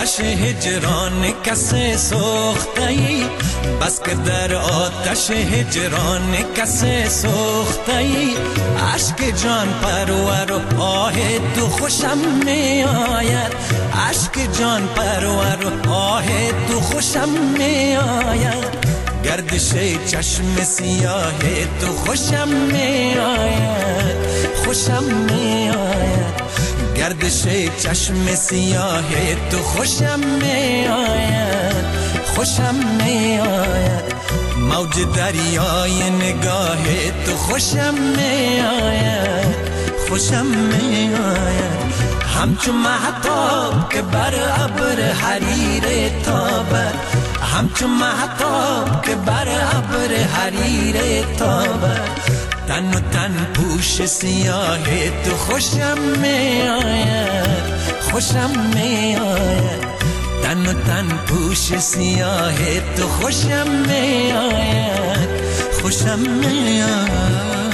Speaker 7: آتش هجران کسی سوخته ای، بس که در آتش هجران کسی سوخته ای. عشق جان پرور و آه تو خوشم می آید، عشق جان پرور و آه تو خوشم می آید. گردش چشم سیاه تو خوشم می آید، خوشم می آید. گردش چشم سیاه تو خوشم می آید، خوشم می آید. موج دریای نگاه تو خوشم می آید، خوشم می آید. همچون مهتاب که بر ابر حریر تابد، همچون مهتاب که بر ابر حریر تابد. تن و تن پوش سیاه تو خوشم می آید، خوشم می آید. تن و تن پوش سیاه تو خوشم می آید، خوشم می آید.